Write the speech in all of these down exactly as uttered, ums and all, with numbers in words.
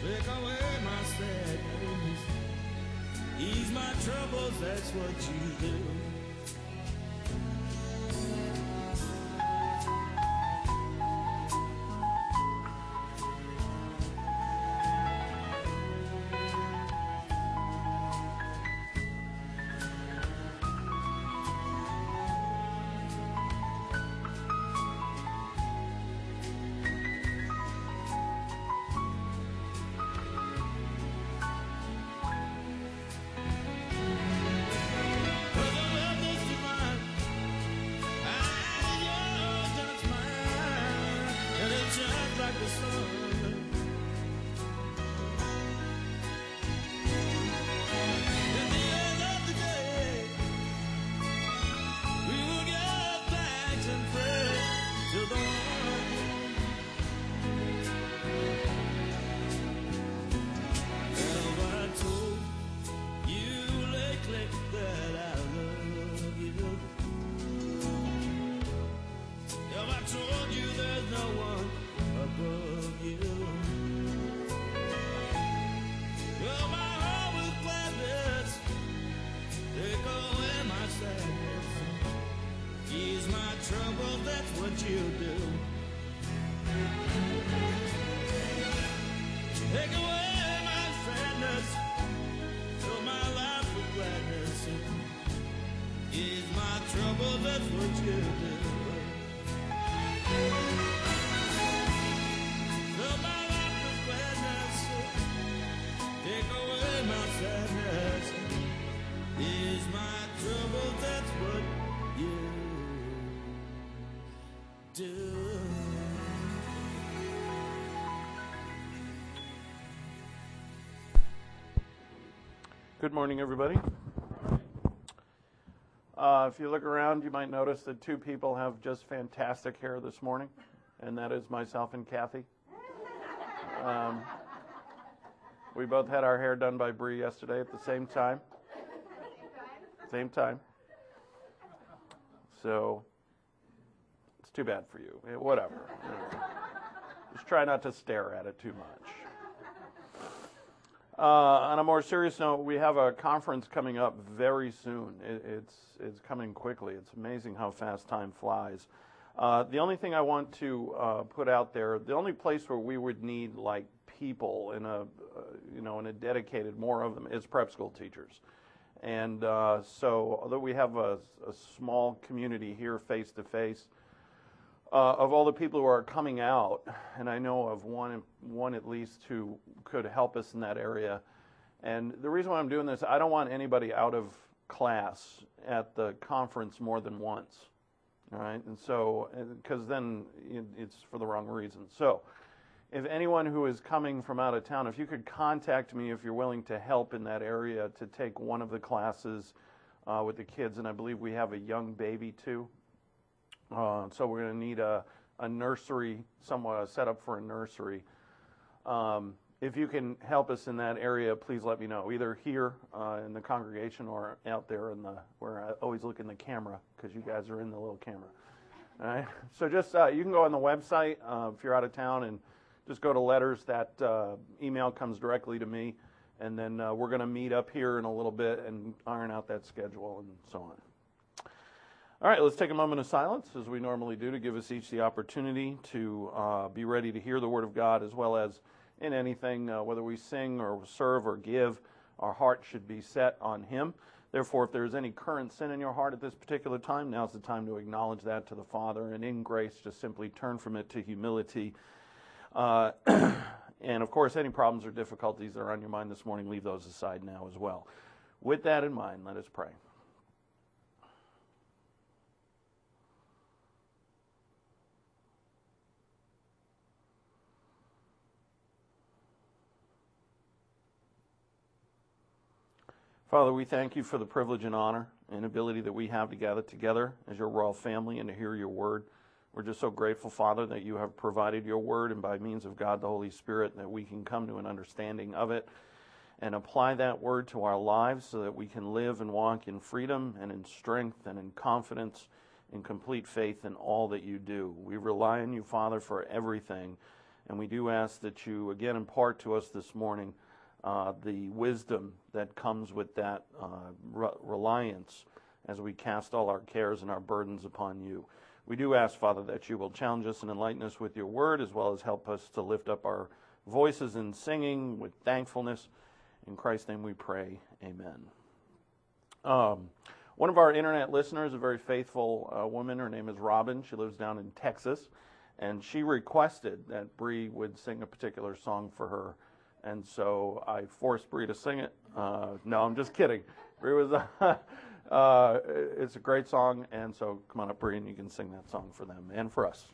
Take away my sadness, ease my troubles, that's what you do. Good morning, everybody. Uh, if you look around, you might notice that two people have just fantastic hair this morning, and that is myself and Kathy. Um, we both had our hair done by Bree yesterday at the same time. Same time. So, it's too bad for you. Eh, whatever. Just try not to stare at it too much. Uh, on a more serious note, we have a conference coming up very soon. It, it's it's coming quickly. It's amazing how fast time flies. Uh, the only thing I want to uh, put out there, the only place where we would need like people in a uh, you know in a dedicated more of them is prep school teachers. And uh, so, although we have a, a small community here face to face. Uh, of all the people who are coming out, and I know of one, one at least who could help us in that area. And the reason why I'm doing this, I don't want anybody out of class at the conference more than once, all right? And so, because then it's for the wrong reason. So, if anyone who is coming from out of town, if you could contact me if you're willing to help in that area to take one of the classes uh, with the kids, and I believe we have a young baby too. Uh, so we're going to need a, a nursery, somewhat a setup for a nursery. Um, if you can help us in that area, please let me know, either here uh, in the congregation or out there in the where I always look in the camera because you guys are in the little camera. All right. So just uh, you can go on the website uh, if you're out of town and just go to letters. That uh, email comes directly to me, and then uh, we're going to meet up here in a little bit and iron out that schedule and so on. All right, let's take a moment of silence, as we normally do, to give us each the opportunity to uh, be ready to hear the Word of God, as well as in anything, uh, whether we sing or serve or give, our heart should be set on Him. Therefore, if there is any current sin in your heart at this particular time, now's the time to acknowledge that to the Father, and in grace, just simply turn from it to humility. Uh, and, of course, any problems or difficulties that are on your mind this morning, leave those aside now as well. With that in mind, let us pray. Father, we thank you for the privilege and honor and ability that we have to gather together as your royal family and to hear your word. We're just so grateful, Father, that you have provided your word, and by means of God the Holy Spirit, that we can come to an understanding of it and apply that word to our lives so that we can live and walk in freedom and in strength and in confidence, in complete faith in all that you do. We rely on you, Father, for everything, And we do ask that you again impart to us this morning uh, the wisdom that comes with that uh, re- reliance as we cast all our cares and our burdens upon you. We do ask, Father, that you will challenge us and enlighten us with your word, as well as help us to lift up our voices in singing with thankfulness. In Christ's name we pray, amen. Um, one of our internet listeners, a very faithful uh, woman, her name is Robin. She lives down in Texas, and she requested that Bree would sing a particular song for her. And so I forced Bree to sing it. Uh, no, I'm just kidding. Bree was, uh, uh, it's a great song, and so come on up, Bree, and you can sing that song for them and for us.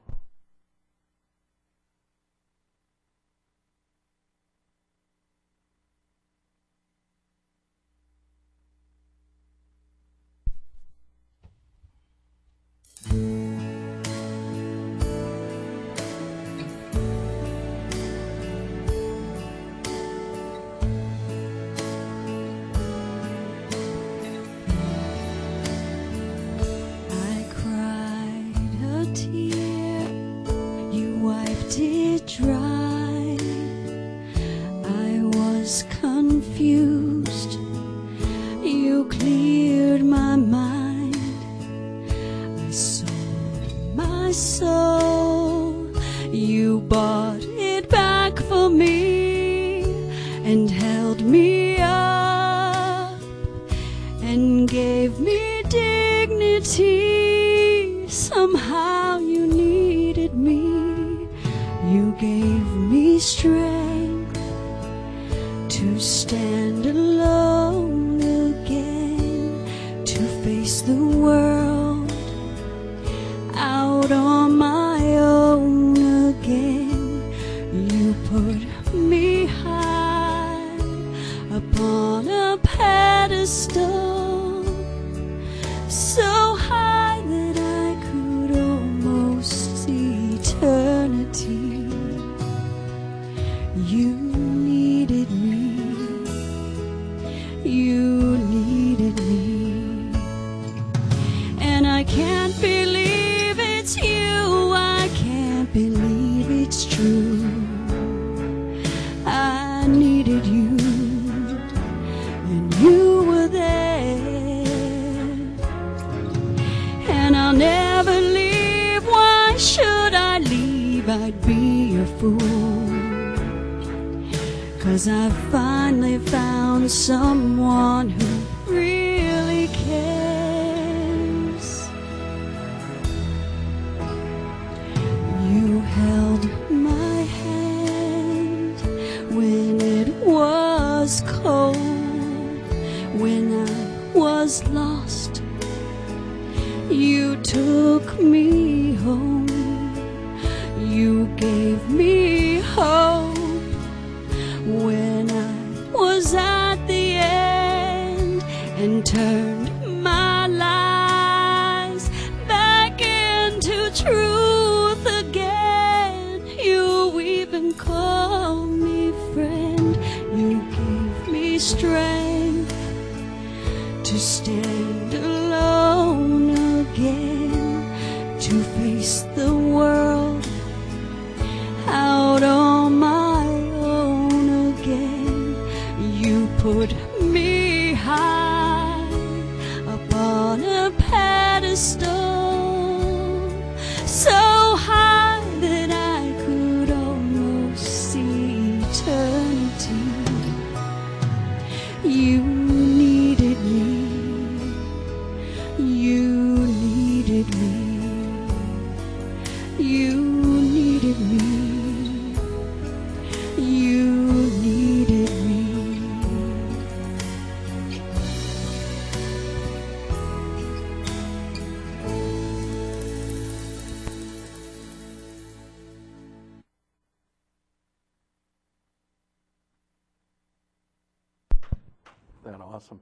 That awesome.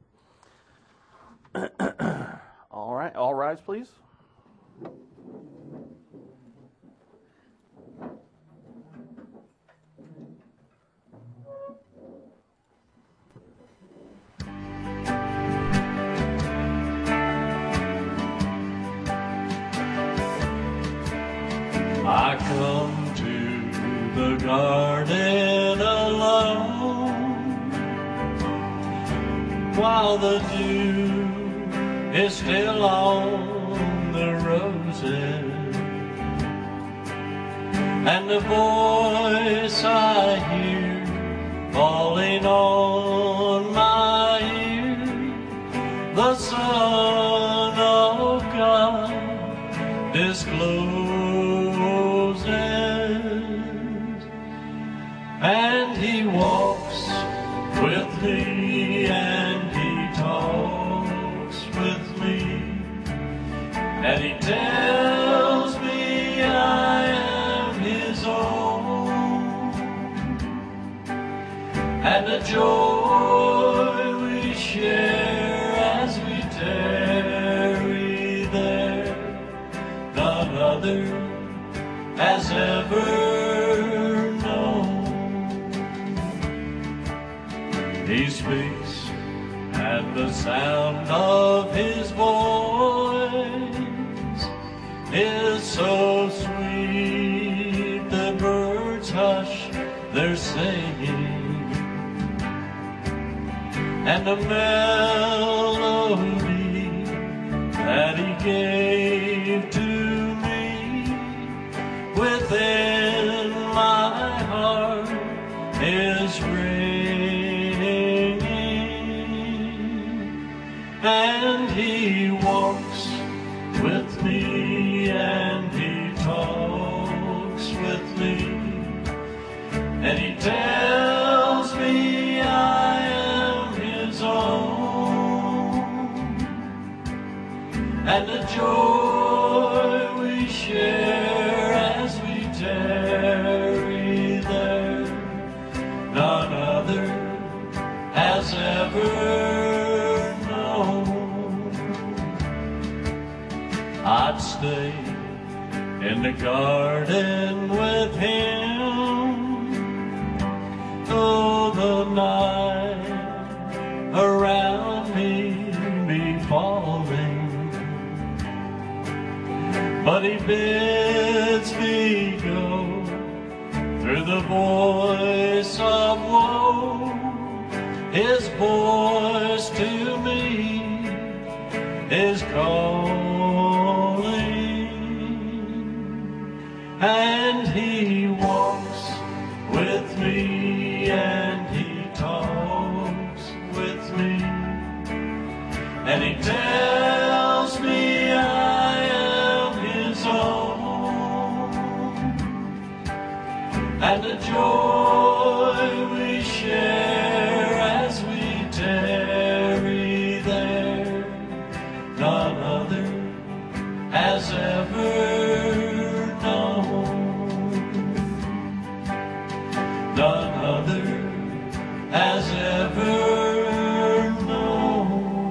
All right, all rise, please. I come to while the dew is still on the roses, and the voice I hear falling on my ear, the Son of God discloses, and he walks with me and he talks with me, and he tells me I am his own, and the joy we share as we tarry there, none other has ever known. He speaks, and the sound of his voice is so sweet, the birds hush their singing, and the melody that he gave to me within my heart is ringing, and he walks with me and he talks with me, and he tells me I am his own, and the joy we share as we tarry there, none other has ever known. I'd stay in the garden with him, though the night around me be falling, but he bids me go through the voice of woe. His voice to me is calling, and he walks with me and he talks with me, and he tells me I am his own, and the joy we share as we tarry there, none other has ever known, none other has ever known.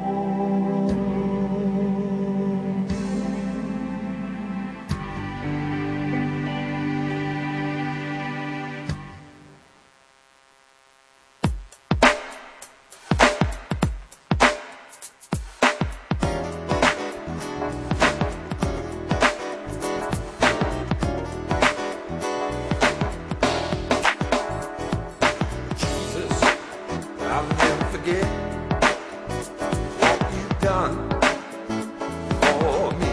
I'll never forget what you've done for me.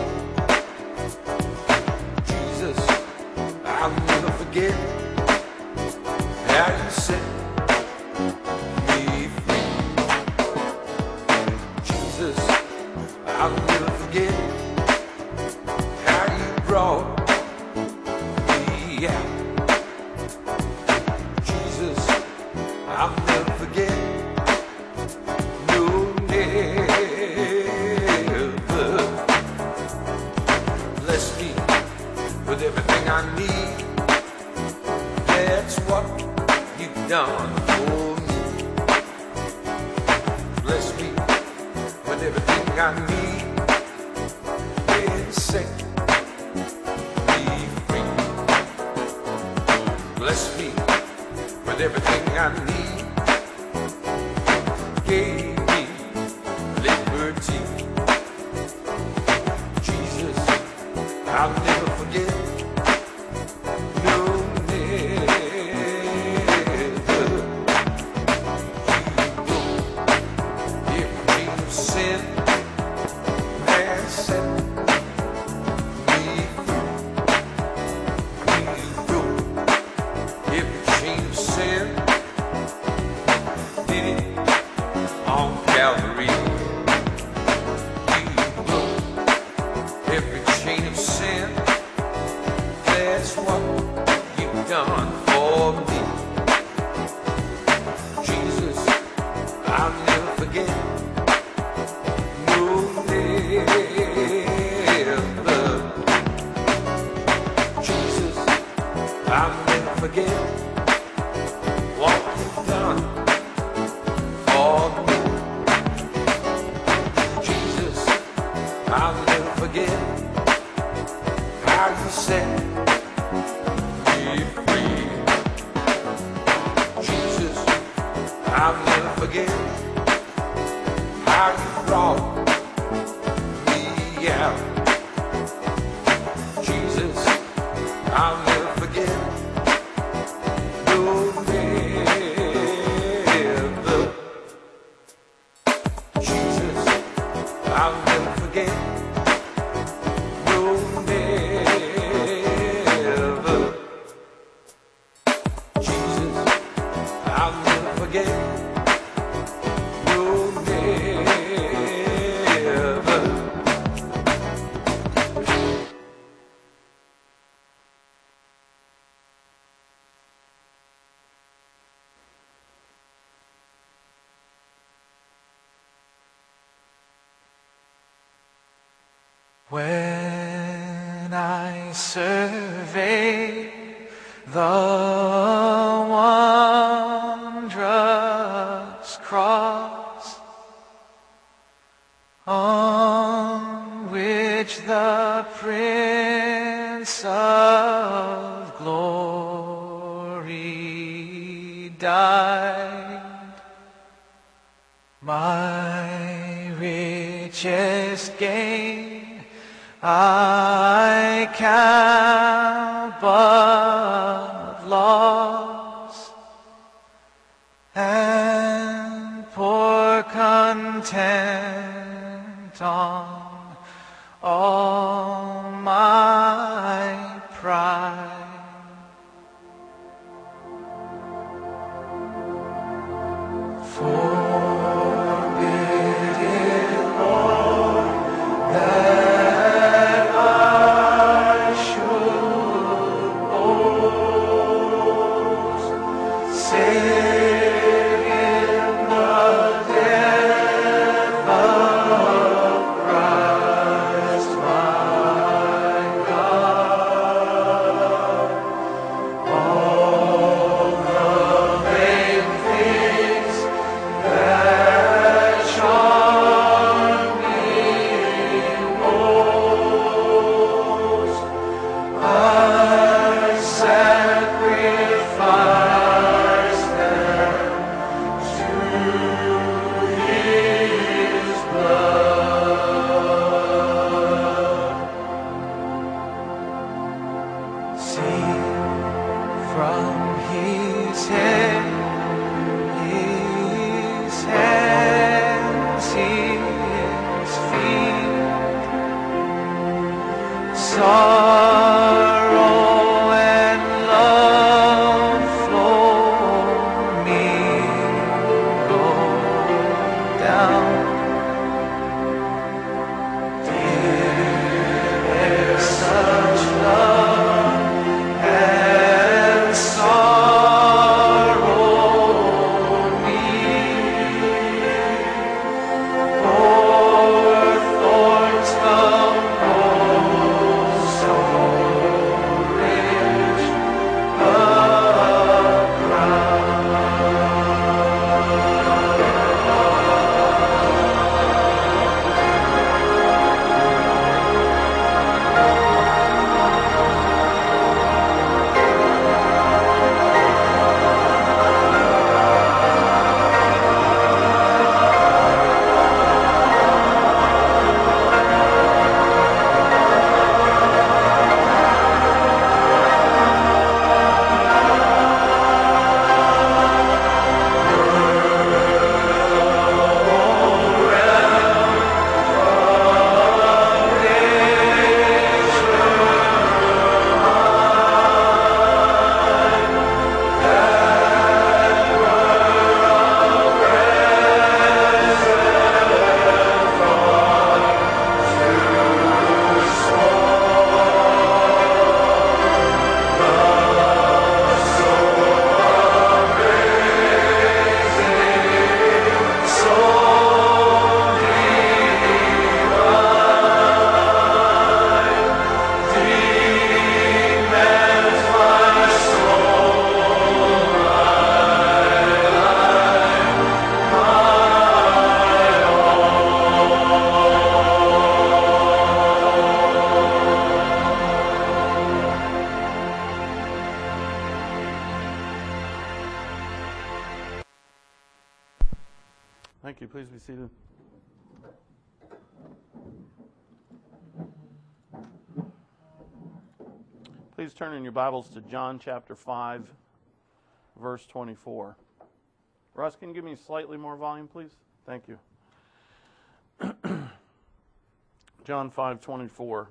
Jesus, I'll never forget how you set me free. Jesus, I'll never forget how you brought me out. Jesus, I'll never forget. No, never. Bless me with everything I need. That's what you've done for me. Bless me with everything I need. And set me free. Bless me with everything I need. Gave me liberty. Jesus, I'll never forget. No, never. You broke every forget how you brought me out. Jesus, I'll never forget. No, never. Jesus, I'll never forget. No, never. Jesus, I'll never forget. No, never. When I survey the wondrous cross on which the Prince of Glory died, my richest gain I count but loss, and pour content on all my pride. Forbid it, Lord, that I should boast, save in the death of Christ my God. All the vain things that charm me most, I sacrifice them Thank you. Please be seated. Please turn in your Bibles to John chapter five, verse twenty-four. Russ, can you give me slightly more volume, please? Thank you. John five twenty-four.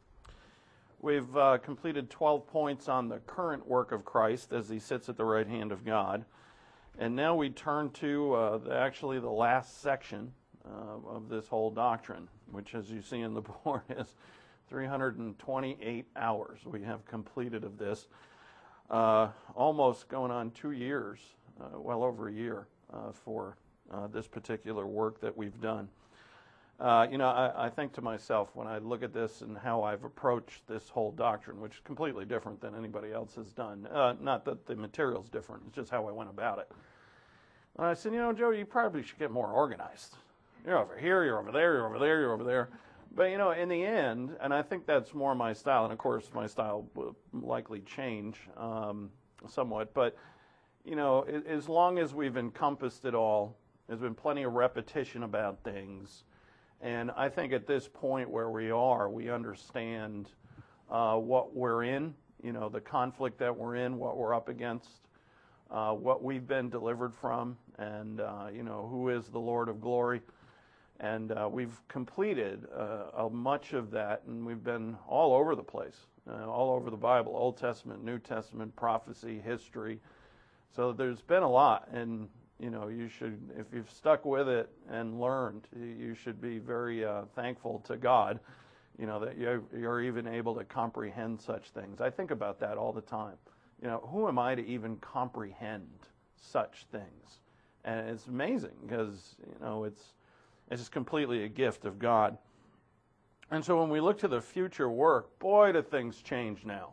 We've uh, completed twelve points on the current work of Christ as he sits at the right hand of God. And now we turn to uh, the, actually the last section uh, of this whole doctrine, which, as you see in the board, is three hundred twenty-eight hours we have completed of this. Uh, almost going on two years, uh, well over a year uh, for uh, this particular work that we've done. Uh, you know, I, I think to myself when I look at this and how I've approached this whole doctrine, which is completely different than anybody else has done. Uh, not that the material's different, it's just how I went about it. And I said, you know, Joe, you probably should get more organized. You're over here, you're over there, you're over there, you're over there. But, you know, in the end, and I think that's more my style, and of course my style will likely change um, somewhat, but, you know, as long as we've encompassed it all, there's been plenty of repetition about things. And I think at this point where we are, we understand uh, what we're in, you know, the conflict that we're in, what we're up against, uh, what we've been delivered from, and, uh, you know, who is the Lord of glory. And uh, we've completed uh, much of that, and we've been all over the place, uh, all over the Bible, Old Testament, New Testament, prophecy, history. So there's been a lot, and you know, you should, if you've stuck with it and learned, you should be very uh, thankful to God, you know, that you're, you're even able to comprehend such things. I think about that all the time. You know, who am I to even comprehend such things? And it's amazing because, you know, it's it's just completely a gift of God. And so when we look to the future work, boy, do things change now.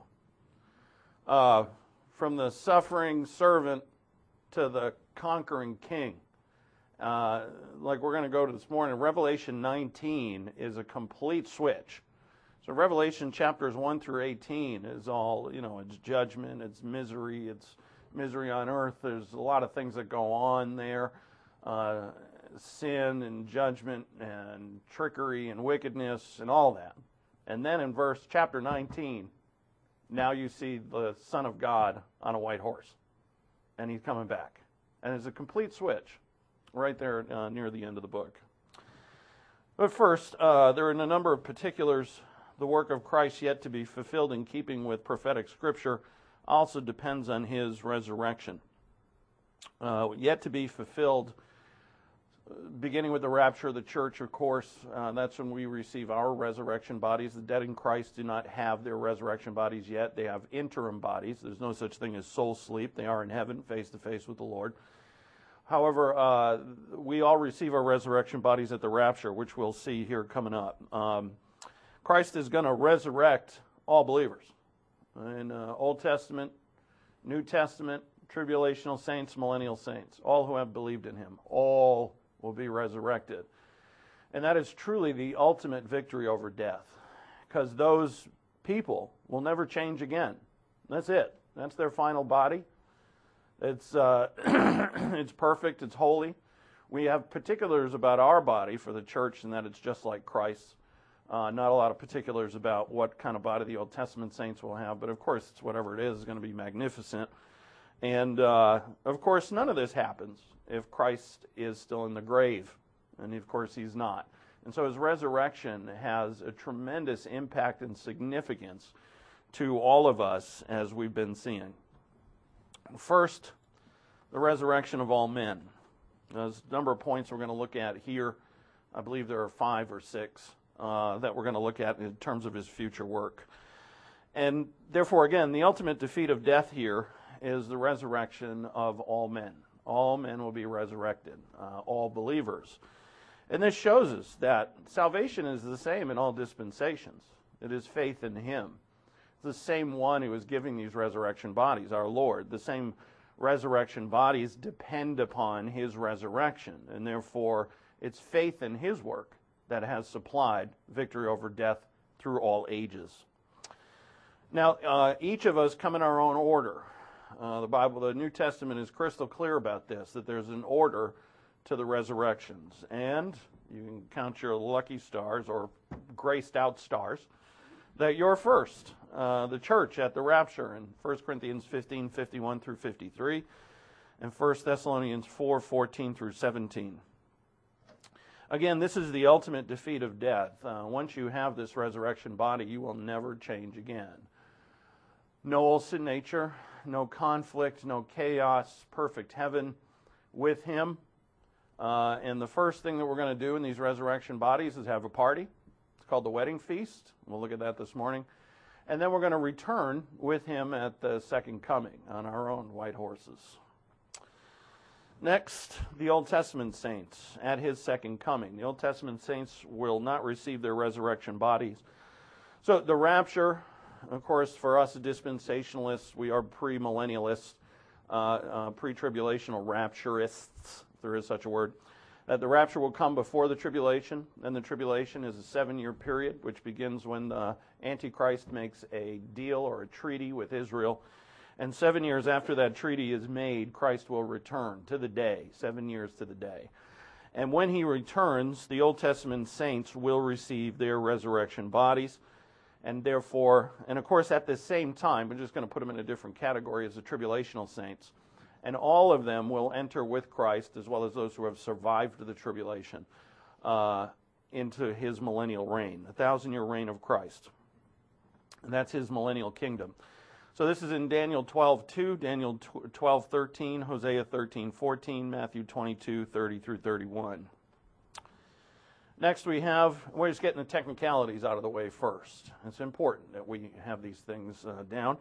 Uh, from the suffering servant to the conquering king. Uh, like we're going to go to this morning, Revelation nineteen is a complete switch. So Revelation chapters one through eighteen is all, you know, it's judgment, it's misery, it's misery on earth. There's a lot of things that go on there. Uh, sin and judgment and trickery and wickedness and all that. And then in verse chapter nineteen, now you see the Son of God on a white horse. And he's coming back. And it's a complete switch right there uh, near the end of the book. But first, uh, there are a number of particulars. The work of Christ yet to be fulfilled in keeping with prophetic scripture also depends on his resurrection. Uh, yet to be fulfilled, beginning with the rapture of the church, of course, uh, that's when we receive our resurrection bodies. The dead in Christ do not have their resurrection bodies yet. They have interim bodies. There's no such thing as soul sleep. They are in heaven, face to face with the Lord. However, uh, we all receive our resurrection bodies at the rapture, which we'll see here coming up. Um, Christ is going to resurrect all believers. In uh, Old Testament, New Testament, tribulational saints, millennial saints, all who have believed in him, all will be resurrected. And that is truly the ultimate victory over death, because those people will never change again. That's it. That's their final body. It's uh, it's perfect. It's holy. We have particulars about our body for the church in that it's just like Christ's. Uh, not a lot of particulars about what kind of body the Old Testament saints will have, but of course, it's whatever it is, it's going to be magnificent. And uh, of course, none of this happens if Christ is still in the grave, and of course he's not. And so his resurrection has a tremendous impact and significance to all of us, as we've been seeing. First, the resurrection of all men. There's a number of points we're going to look at here. I believe there are five or six uh, that we're going to look at in terms of his future work. And therefore, again, the ultimate defeat of death here is the resurrection of all men. All men will be resurrected, uh, all believers. And this shows us that salvation is the same in all dispensations. It is faith in him. It's the same one who is giving these resurrection bodies, our Lord. The same resurrection bodies depend upon his resurrection, and therefore it's faith in his work that has supplied victory over death through all ages. Now, uh, each of us come in our own order. Uh, the Bible, the New Testament is crystal clear about this, that there's an order to the resurrections. And you can count your lucky stars or graced out stars that you're first. Uh, the church at the rapture in First Corinthians fifteen, fifty-one through fifty-three, and First Thessalonians four, fourteen through seventeen. Again, this is the ultimate defeat of death. Uh, once you have this resurrection body, you will never change again. No old sin nature, no conflict, no chaos, perfect heaven with Him. Uh, and the first thing that we're going to do in these resurrection bodies is have a party. It's called the wedding feast. We'll look at that this morning. And then we're going to return with Him at the second coming on our own white horses. Next, the Old Testament saints at His second coming. The Old Testament saints will not receive their resurrection bodies. So the rapture, of course, for us dispensationalists, we are premillennialists, uh, uh, pre-tribulational rapturists, if there is such a word. That the rapture will come before the tribulation, and the tribulation is a seven-year period, which begins when the Antichrist makes a deal or a treaty with Israel. And seven years after that treaty is made, Christ will return to the day, seven years to the day. And when He returns, the Old Testament saints will receive their resurrection bodies. And therefore, and of course at the same time, we're just going to put them in a different category as the tribulational saints. And all of them will enter with Christ, as well as those who have survived the tribulation, uh, into His millennial reign, the thousand-year reign of Christ. And that's His millennial kingdom. So this is in Daniel twelve two, Daniel twelve thirteen, Hosea thirteen fourteen, Matthew twenty-two thirty through thirty-one. Next we have, we're just getting the technicalities out of the way first. It's important that we have these things uh, down.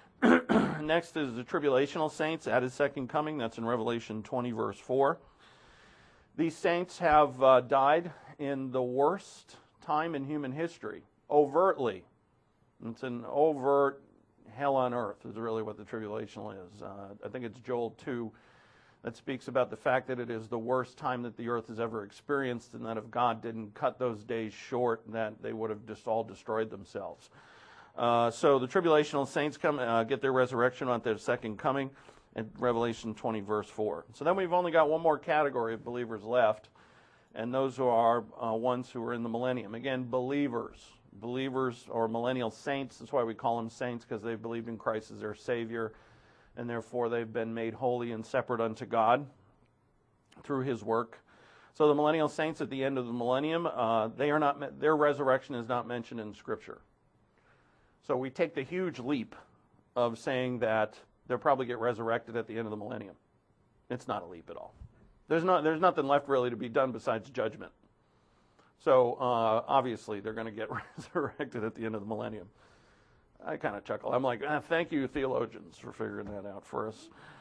Next is the tribulational saints at His second coming. That's in Revelation twenty verse four. These saints have uh, died in the worst time in human history, overtly. It's an overt hell on earth is really what the tribulational is. Uh, I think it's Joel two that speaks about the fact that it is the worst time that the earth has ever experienced, and that if God didn't cut those days short, that they would have just all destroyed themselves. Uh, so the tribulational saints come uh, get their resurrection on their second coming in Revelation twenty verse four. So then we've only got one more category of believers left, and those who are uh, ones who are in the millennium. Again, believers. Believers or millennial saints, that's why we call them saints, because they've believed in Christ as their Savior, and therefore they've been made holy and separate unto God through His work. So the millennial saints at the end of the millennium, uh, they are not their resurrection is not mentioned in Scripture. So we take the huge leap of saying that they'll probably get resurrected at the end of the millennium. It's not a leap at all. There's not there's nothing left really to be done besides judgment. So, uh, obviously, they're going to get resurrected at the end of the millennium. I kind of chuckle. I'm like, ah, thank you, theologians, for figuring that out for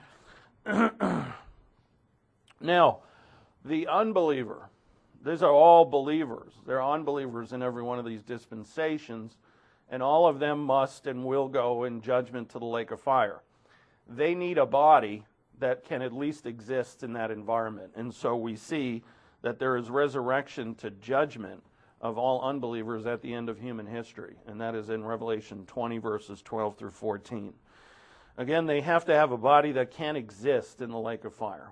us. Now, the unbeliever. These are all believers. There are unbelievers in every one of these dispensations, and all of them must and will go in judgment to the lake of fire. They need a body that can at least exist in that environment. And so we see that there is resurrection to judgment of all unbelievers at the end of human history. And that is in Revelation twenty, verses twelve through fourteen. Again, they have to have a body that can exist in the lake of fire.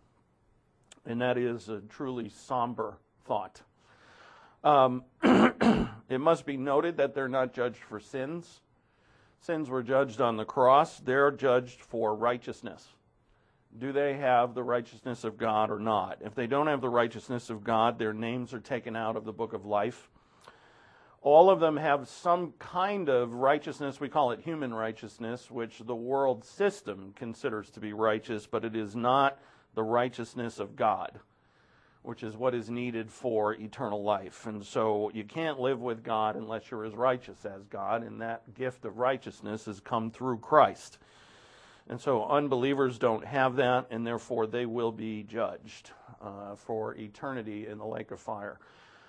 And that is a truly somber thought. Um, it must be noted that they're not judged for sins. Sins were judged on the cross. They're judged for righteousness. Do they have the righteousness of God or not? If they don't have the righteousness of God, their names are taken out of the book of life. All of them have some kind of righteousness. We call it human righteousness, which the world system considers to be righteous, but it is not the righteousness of God, which is what is needed for eternal life. And so you can't live with God unless you're as righteous as God, and that gift of righteousness has come through Christ. And so unbelievers don't have that, and therefore they will be judged uh, for eternity in the lake of fire.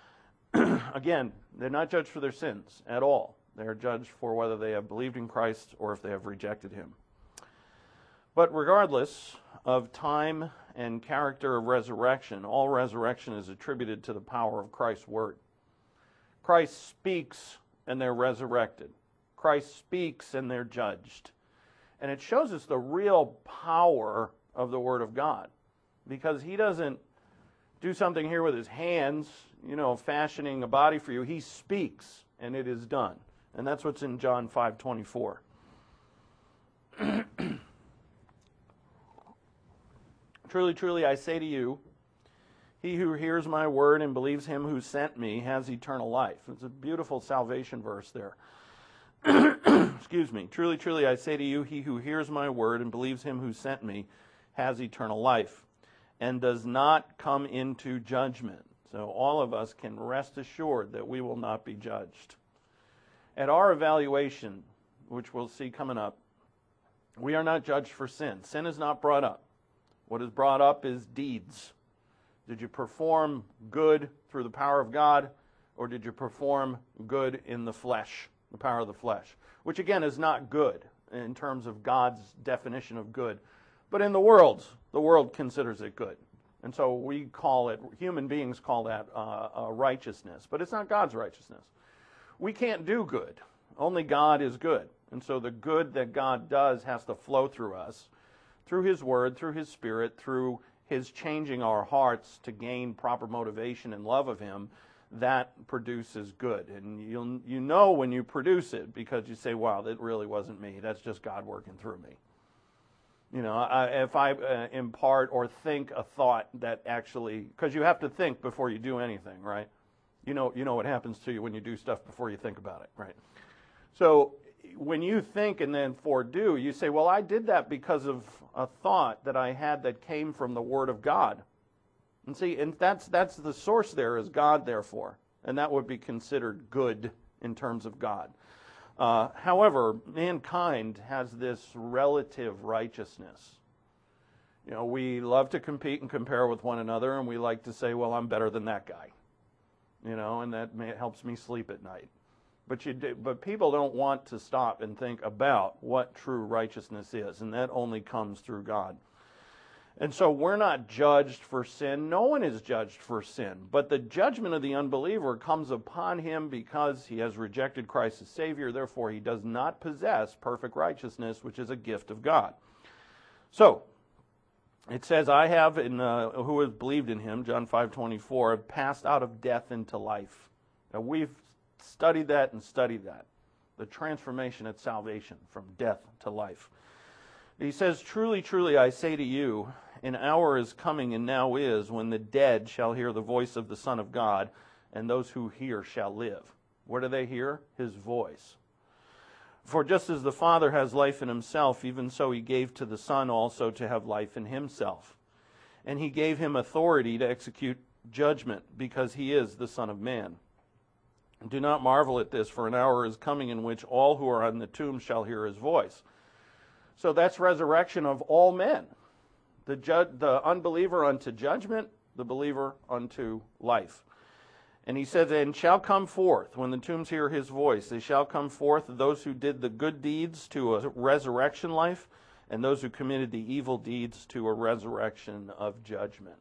Again, they're not judged for their sins at all. They're judged for whether they have believed in Christ or if they have rejected Him. But regardless of time and character of resurrection, all resurrection is attributed to the power of Christ's word. Christ speaks and they're resurrected. Christ speaks and they're judged. And it shows us the real power of the Word of God, because He doesn't do something here with his hands, you know, fashioning a body for you. He speaks, and it is done. And that's what's in John five twenty-four. Truly, truly, I say to you, he who hears my word and believes him who sent me has eternal life. It's a beautiful salvation verse there. Excuse me. Truly, truly, I say to you, he who hears my word and believes him who sent me has eternal life and does not come into judgment. So all of us can rest assured that we will not be judged. At our evaluation, which we'll see coming up, we are not judged for sin. Sin is not brought up. What is brought up is deeds. Did you perform good through the power of God, or did you perform good in the flesh, the power of the flesh? Which again is not good in terms of God's definition of good. But in the world, the world considers it good. And so we call it, human beings call that uh, uh, righteousness. But it's not God's righteousness. We can't do good. Only God is good. And so the good that God does has to flow through us, through His Word, through His Spirit, through His changing our hearts to gain proper motivation and love of Him. That produces good. And you'll, you know when you produce it because you say, wow, that really wasn't me. That's just God working through me. You know, I, if I uh, impart or think a thought that actually, because you have to think before you do anything, right? You know, you know what happens to you when you do stuff before you think about it, right? So when you think and then foredo, you say, well, I did that because of a thought that I had that came from the Word of God. And see, and that's that's the source there is God, therefore. And that would be considered good in terms of God. Uh, however, mankind has this relative righteousness. You know, we love to compete and compare with one another, and we like to say, well, I'm better than that guy. You know, and that may, helps me sleep at night. But you do, but people don't want to stop and think about what true righteousness is, and that only comes through God. And so we're not judged for sin. No one is judged for sin. But the judgment of the unbeliever comes upon him because he has rejected Christ as Savior. Therefore, he does not possess perfect righteousness, which is a gift of God. So, it says, I have, in uh, who has believed in him, John five twenty-four, have passed out of death into life. Now, we've studied that and studied that. The transformation at salvation from death to life. He says, truly, truly, I say to you, an hour is coming and now is when the dead shall hear the voice of the Son of God, and those who hear shall live. What do they hear? His voice. For just as the Father has life in himself, even so he gave to the Son also to have life in himself. And he gave him authority to execute judgment, because he is the Son of Man. Do not marvel at this, for an hour is coming in which all who are in the tomb shall hear his voice. So that's resurrection of all men. The, ju- the unbeliever unto judgment, the believer unto life. And he says, and shall come forth, when the tombs hear his voice, they shall come forth those who did the good deeds to a resurrection life, and those who committed the evil deeds to a resurrection of judgment.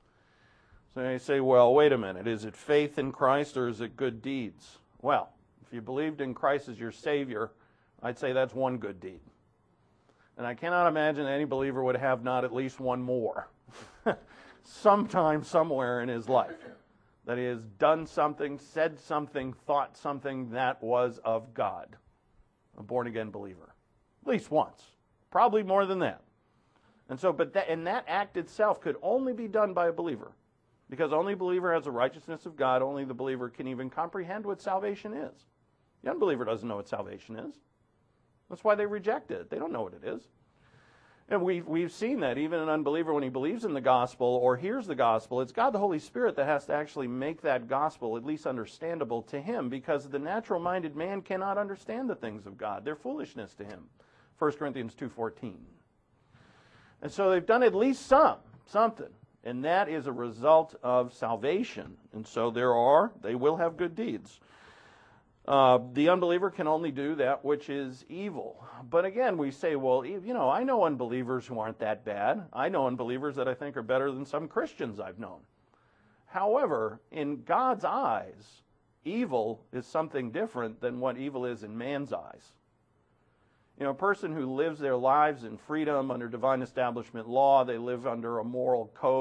So you say, well, wait a minute, is it faith in Christ or is it good deeds? Well, if you believed in Christ as your Savior, I'd say that's one good deed. And I cannot imagine any believer would have not at least one more. Sometime, somewhere in his life. That he has done something, said something, thought something that was of God. A born-again believer. At least once. Probably more than that. And so, but that, and that act itself could only be done by a believer. Because only a believer has the righteousness of God. Only the believer can even comprehend what salvation is. The unbeliever doesn't know what salvation is. That's why they reject it. They don't know what it is. And we've, we've seen that even an unbeliever, when he believes in the gospel or hears the gospel, it's God the Holy Spirit that has to actually make that gospel at least understandable to him, because the natural-minded man cannot understand the things of God. They're foolishness to him. First Corinthians two fourteen. And so they've done at least some, something. And that is a result of salvation. And so there are, they will have good deeds. Uh, the unbeliever can only do that which is evil. But again, we say, well, you know, I know unbelievers who aren't that bad. I know unbelievers that I think are better than some Christians I've known. However, in God's eyes, evil is something different than what evil is in man's eyes. You know, a person who lives their lives in freedom under divine establishment law, they live under a moral code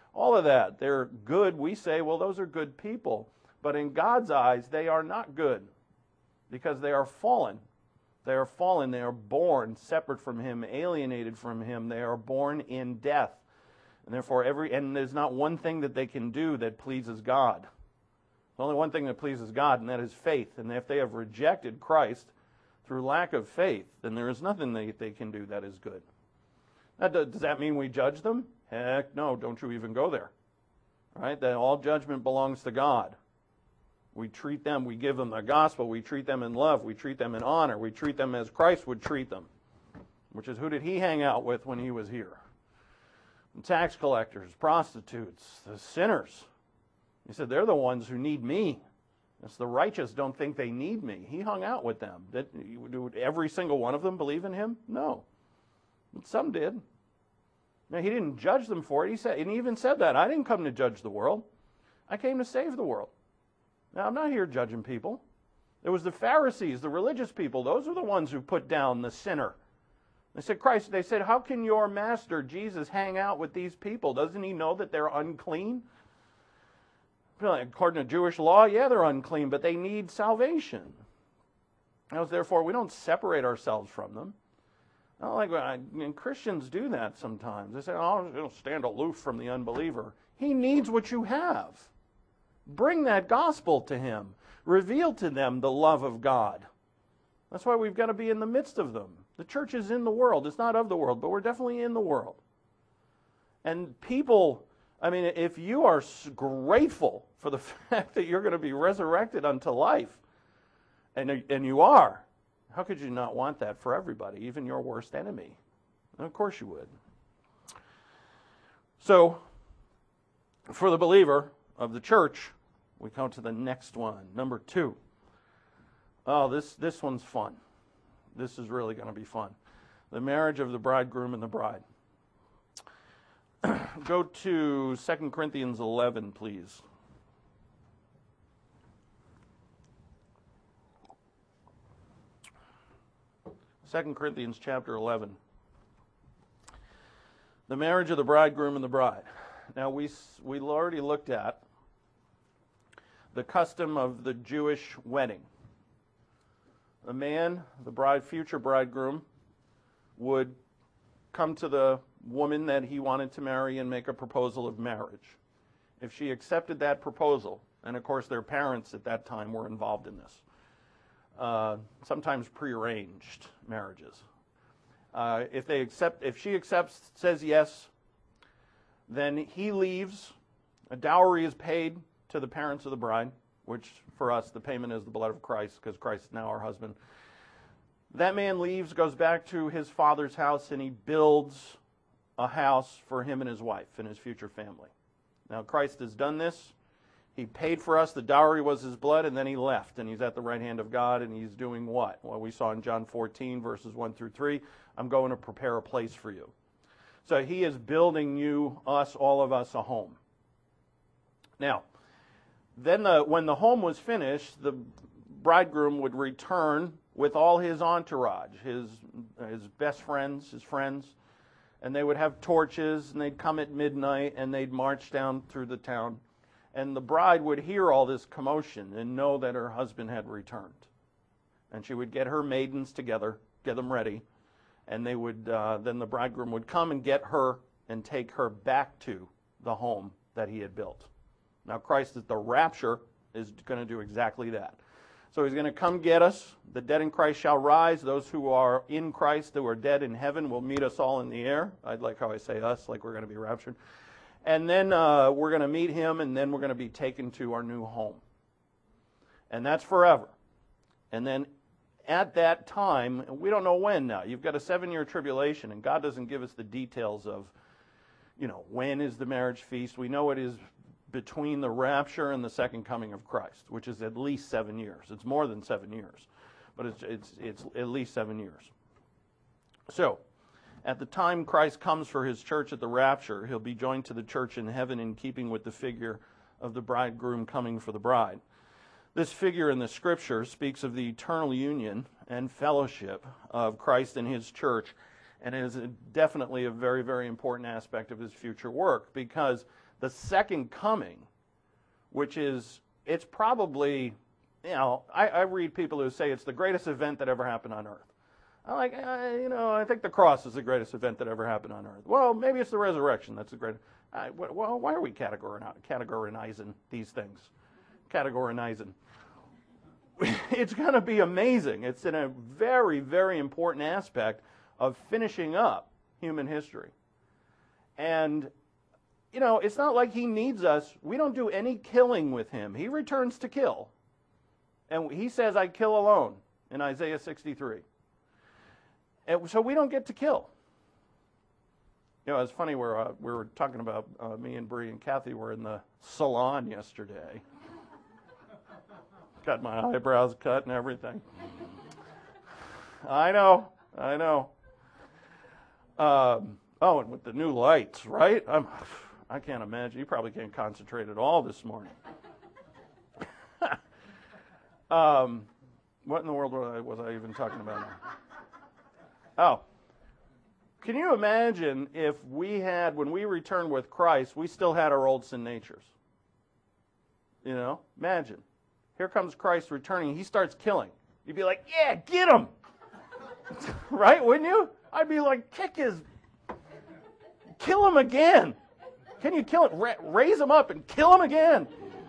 all of that. They're good. We say, well, those are good people. But in God's eyes, they are not good because they are fallen. They are fallen. They are born separate from Him, alienated from Him. They are born in death. And therefore, every and there's not one thing that they can do that pleases God. There's only one thing that pleases God, and that is faith. And if they have rejected Christ through lack of faith, then there is nothing that they can do that is good. Now, does that mean we judge them? Heck no, don't you even go there. Right? That all judgment belongs to God. We treat them, we give them the gospel, we treat them in love, we treat them in honor, we treat them as Christ would treat them. Which is, who did He hang out with when He was here? The tax collectors, prostitutes, the sinners. He said, they're the ones who need me. It's the righteous don't think they need me. He hung out with them. Did, did every single one of them believe in Him? No. But some did. Now, He didn't judge them for it. He said, and He even said that. I didn't come to judge the world. I came to save the world. Now, I'm not here judging people. It was the Pharisees, the religious people. Those are the ones who put down the sinner. They said, Christ, they said, how can your master, Jesus, hang out with these people? Doesn't He know that they're unclean? According to Jewish law, yeah, they're unclean, but they need salvation. As therefore, we don't separate ourselves from them. Not like I mean, Christians do that sometimes. They say, oh, I'll stand aloof from the unbeliever. He needs what you have. Bring that gospel to him. Reveal to them the love of God. That's why we've got to be in the midst of them. The church is in the world. It's not of the world, but we're definitely in the world. And people, I mean, if you are grateful for the fact that you're going to be resurrected unto life, and, and you are, how could you not want that for everybody, even your worst enemy? And of course you would. So, for the believer of the church, we come to the next one, number two. Oh, this, this one's fun. This is really going to be fun. The marriage of the bridegroom and the bride. Go to Second Corinthians eleven, please. Second Corinthians chapter eleven. The marriage of the bridegroom and the bride. Now, we, we already looked at the custom of the Jewish wedding. The man, the bride, future bridegroom, would come to the woman that he wanted to marry and make a proposal of marriage. If she accepted that proposal, and of course their parents at that time were involved in this, uh, sometimes prearranged marriages. Uh, if they accept, if she accepts, says yes, then he leaves. A dowry is paid to the parents of the bride, which for us the payment is the blood of Christ, because Christ is now our husband. That man leaves, goes back to his father's house, and he builds a house for him and his wife and his future family. Now, Christ has done this. He paid for us. The dowry was his blood, and then he left, and he's at the right hand of God, and he's doing what? Well, we saw in John fourteen, verses one through three, I'm going to prepare a place for you. So he is building you, us, all of us, a home. Now, then the, when the home was finished, the bridegroom would return with all his entourage, his, his best friends, his friends, and they would have torches, and they'd come at midnight, and they'd march down through the town. And the bride would hear all this commotion and know that her husband had returned. And she would get her maidens together, get them ready, and they would uh, then the bridegroom would come and get her and take her back to the home that he had built. Now, Christ at the rapture is going to do exactly that. So he's going to come get us. The dead in Christ shall rise. Those who are in Christ, who are dead in heaven, will meet us all in the air. I like how I say us, like we're going to be raptured. And then uh, we're going to meet him, and then we're going to be taken to our new home. And that's forever. And then at that time, we don't know when now. You've got a seven-year tribulation, and God doesn't give us the details of, you know, when is the marriage feast. We know it is between the rapture and the second coming of Christ, which is at least seven years. It's more than seven years, but it's it's it's at least seven years. So, at the time Christ comes for his church at the rapture, he'll be joined to the church in heaven in keeping with the figure of the bridegroom coming for the bride. This figure in the Scripture speaks of the eternal union and fellowship of Christ and his church, and is definitely a very, very important aspect of his future work, because the second coming, which is, it's probably, you know, I, I read people who say it's the greatest event that ever happened on earth. I'm like, uh, you know, I think the cross is the greatest event that ever happened on earth. Well, maybe it's the resurrection that's the greatest. I, well, why are we categorizing these things? Categorizing. It's going to be amazing. It's in a very, very important aspect of finishing up human history. And, you know, it's not like he needs us. We don't do any killing with him. He returns to kill. And he says, I kill alone in Isaiah sixty-three. And so we don't get to kill. You know, it's funny, we're, uh, we were talking about, uh, me and Bree and Kathy were in the salon yesterday. Got my eyebrows cut and everything. I know, I know. Um, oh, and with the new lights, right? I'm, I can't imagine. You probably can't concentrate at all this morning. um, what in the world was I, was I even talking about now? Oh. Can you imagine if we had, when we returned with Christ, we still had our old sin natures? You know, imagine. Here comes Christ returning. He starts killing. You'd be like, yeah, get him. Right, wouldn't you? I'd be like, kick his, kill him again. Can you kill him? Ra- raise him up and kill him again.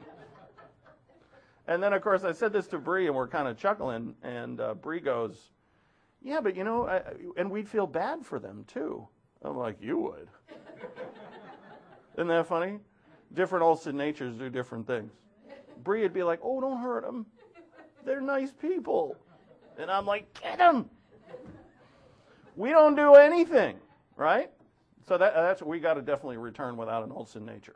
And then, of course, I said this to Bree, and we're kind of chuckling, and uh, Bree goes, yeah, but, you know, I, and we'd feel bad for them, too. I'm like, you would. Isn't that funny? Different old sin natures do different things. Bree would be like, oh, don't hurt them. They're nice people. And I'm like, get them. We don't do anything, right? So that, that's what we got to definitely return without an old sin nature.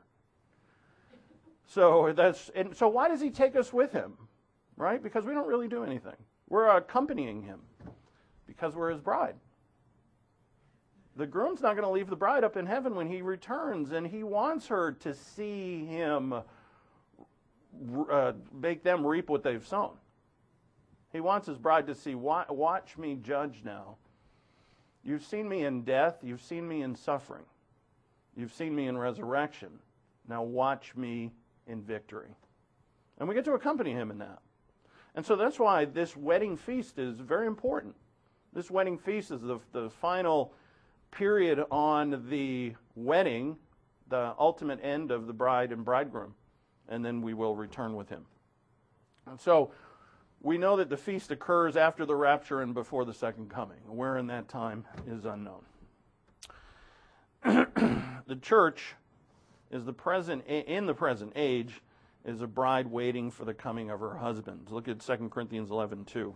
So that's and so why does he take us with him, right? Because we don't really do anything. We're accompanying him because we're his bride. The groom's not going to leave the bride up in heaven when he returns, and he wants her to see him uh, make them reap what they've sown. He wants his bride to see, watch me judge now. You've seen me in death. You've seen me in suffering. You've seen me in resurrection. Now watch me in victory. And we get to accompany him in that. And so that's why this wedding feast is very important. This wedding feast is the, the final period on the wedding, the ultimate end of the bride and bridegroom. And then we will return with him. And so we know that the feast occurs after the rapture and before the second coming. Where in that time is unknown. The church is the present in the present age is a bride waiting for the coming of her husband. Look at Second Corinthians eleven two.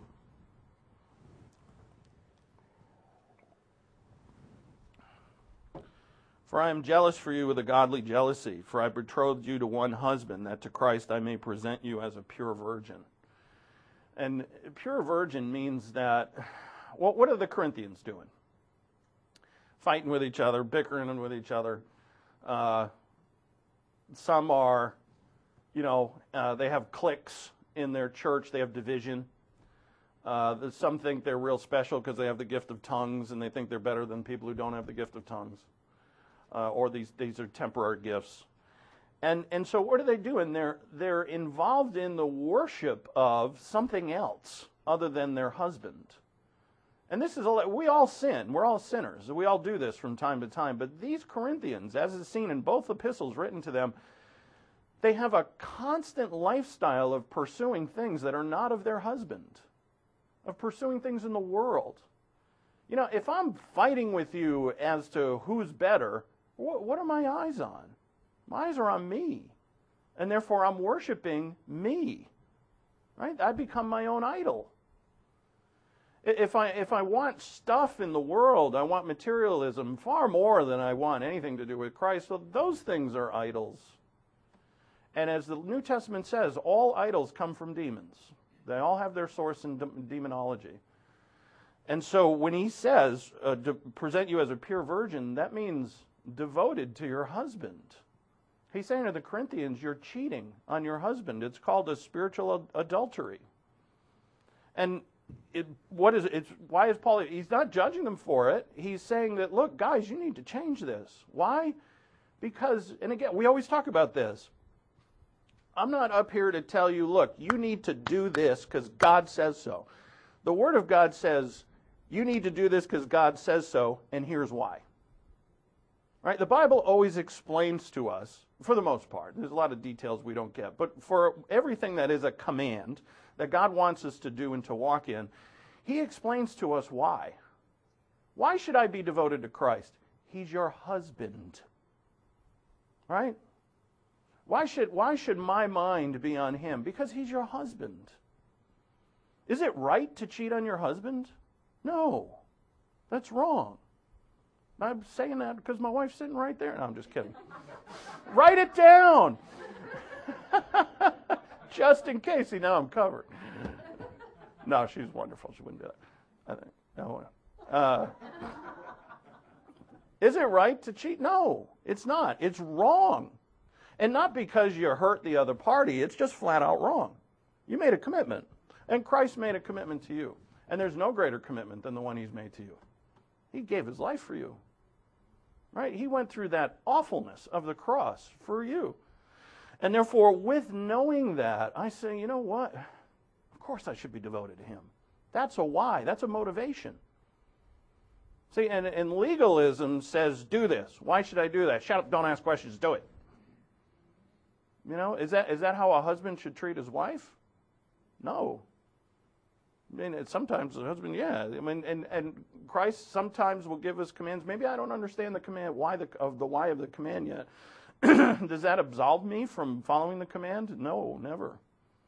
For I am jealous for you with a godly jealousy, for I betrothed you to one husband, that to Christ I may present you as a pure virgin. And pure virgin means that, well, what are the Corinthians doing? Fighting with each other, bickering with each other. Uh, some are, you know, uh, they have cliques in their church. They have division. Uh, some think they're real special because they have the gift of tongues, and they think they're better than people who don't have the gift of tongues. Uh, or these these are temporary gifts. And and so what are they doing? They're they're involved in the worship of something else other than their husband. And this is all, we all sin. We're all sinners. We all do this from time to time. But these Corinthians, as is seen in both epistles written to them, they have a constant lifestyle of pursuing things that are not of their husband, of pursuing things in the world. You know, if I'm fighting with you as to who's better, what, what are my eyes on? My eyes are on me. And therefore I'm worshiping me. Right? I become my own idol. If I if I want stuff in the world, I want materialism far more than I want anything to do with Christ, well, those things are idols. And as the New Testament says, all idols come from demons. They all have their source in de- demonology. And so when he says, uh, to present you as a pure virgin, that means devoted to your husband. He's saying to the Corinthians, you're cheating on your husband. It's called a spiritual ad- adultery. And it, what is it's why is Paul, he's not judging them for it. He's saying that, look, guys, you need to change this. Why? Because, and again, we always talk about this. I'm not up here to tell you, look, you need to do this because God says so. The Word of God says, you need to do this because God says so, and here's why. Right? The Bible always explains to us, for the most part, there's a lot of details we don't get, but for everything that is a command that God wants us to do and to walk in, He explains to us why. Why should I be devoted to Christ? He's your husband. Right? Why should, why should my mind be on Him? Because He's your husband. Is it right to cheat on your husband? No. That's wrong. I'm saying that because my wife's sitting right there. No, I'm just kidding. Write it down. Just in case. See, now I'm covered. No, she's wonderful. She wouldn't do that. I think. No. Uh, is it right to cheat? No, it's not. It's wrong. And not because you hurt the other party. It's just flat out wrong. You made a commitment. And Christ made a commitment to you. And there's no greater commitment than the one He's made to you. He gave His life for you. Right? He went through that awfulness of the cross for you. And therefore, with knowing that, I say, you know what? Of course I should be devoted to Him. That's a why. That's a motivation. See, and, and legalism says, do this. Why should I do that? Shut up, don't ask questions, do it. You know, is that is that how a husband should treat his wife? No. I mean, it's sometimes the husband, yeah. I mean, and, and Christ sometimes will give us commands. Maybe I don't understand the command, why the of the why of the command yet. Does that absolve me from following the command? No, never.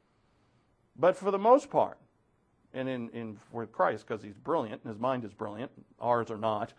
But for the most part, and in, in with Christ, because He's brilliant, and His mind is brilliant, ours are not,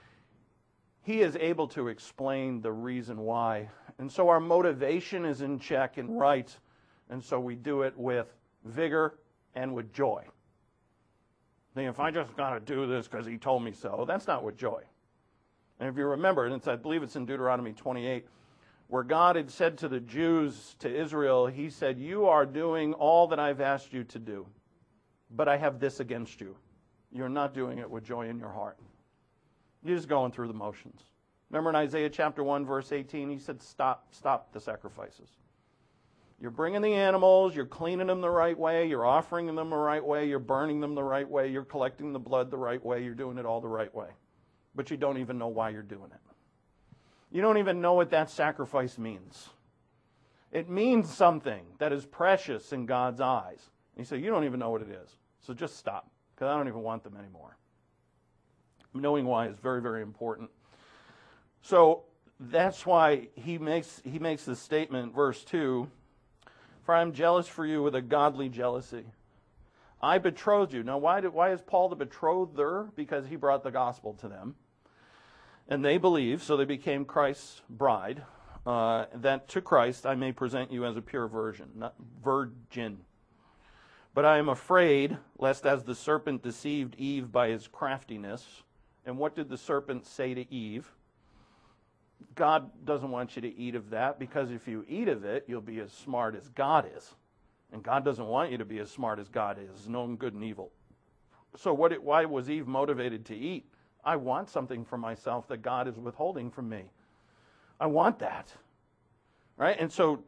He is able to explain the reason why. And so our motivation is in check and right, and so we do it with vigor and with joy. Think, if I just got to do this because He told me so, that's not with joy. And if you remember, and it's, I believe it's in Deuteronomy twenty-eight, where God had said to the Jews, to Israel, He said, you are doing all that I've asked you to do, but I have this against you. You're not doing it with joy in your heart. You're just going through the motions. Remember in Isaiah chapter one, verse eighteen, He said, stop, stop the sacrifices. You're bringing the animals, you're cleaning them the right way, you're offering them the right way, you're burning them the right way, you're collecting the blood the right way, you're doing it all the right way. But you don't even know why you're doing it. You don't even know what that sacrifice means. It means something that is precious in God's eyes. And you say, you don't even know what it is. So just stop, because I don't even want them anymore. Knowing why is very, very important. So that's why he makes he makes this statement, verse two, for I am jealous for you with a godly jealousy. I betrothed you. Now, why did, why is Paul the betrother? Because he brought the gospel to them. And they believed, so they became Christ's bride, uh, that to Christ I may present you as a pure virgin, not virgin. But I am afraid, lest as the serpent deceived Eve by his craftiness, and what did the serpent say to Eve? God doesn't want you to eat of that, because if you eat of it, you'll be as smart as God is. And God doesn't want you to be as smart as God is, knowing good and evil. So what? It, why was Eve motivated to eat? I want something for myself that God is withholding from me. I want that. Right? And so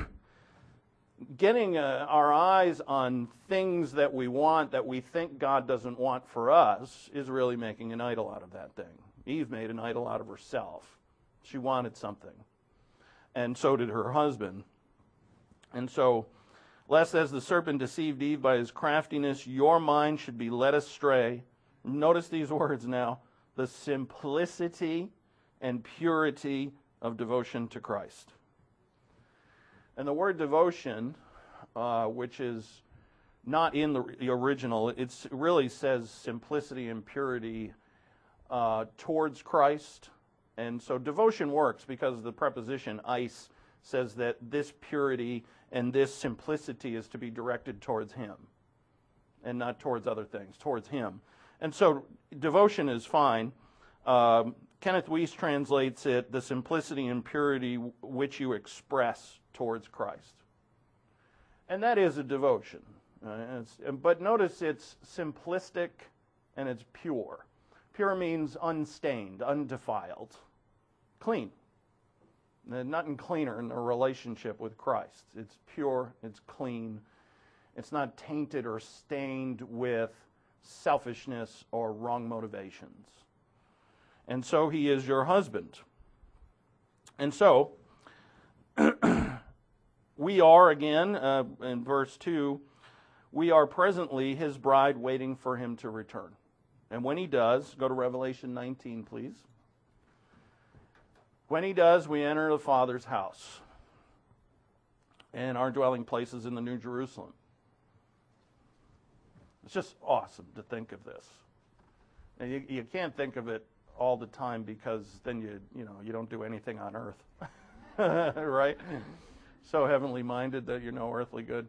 getting uh, our eyes on things that we want that we think God doesn't want for us is really making an idol out of that thing. Eve made an idol out of herself. She wanted something. And so did her husband. And so, lest as the serpent deceived Eve by his craftiness, your mind should be led astray. Notice these words now. The simplicity and purity of devotion to Christ. And the word devotion, uh, which is not in the, the original, it's, it really says simplicity and purity uh, towards Christ. And so devotion works because the preposition eis says that this purity and this simplicity is to be directed towards Him and not towards other things, towards Him. And so devotion is fine. Um, Kenneth Weiss translates it, the simplicity and purity which you express towards Christ. And that is a devotion. Uh, it's, but notice it's simplistic and it's pure. Pure means unstained, undefiled, clean. Nothing cleaner in a relationship with Christ. It's pure, it's clean, it's not tainted or stained with selfishness or wrong motivations. And so he is your husband. And so, we are, again, uh, in verse two, we are presently his bride waiting for him to return. And when he does, go to Revelation nineteen, please. When he does, we enter the Father's house. And our dwelling place is in the New Jerusalem. It's just awesome to think of this. And you, you can't think of it all the time because then you you know you don't do anything on earth. Right? So heavenly minded that you're no earthly good.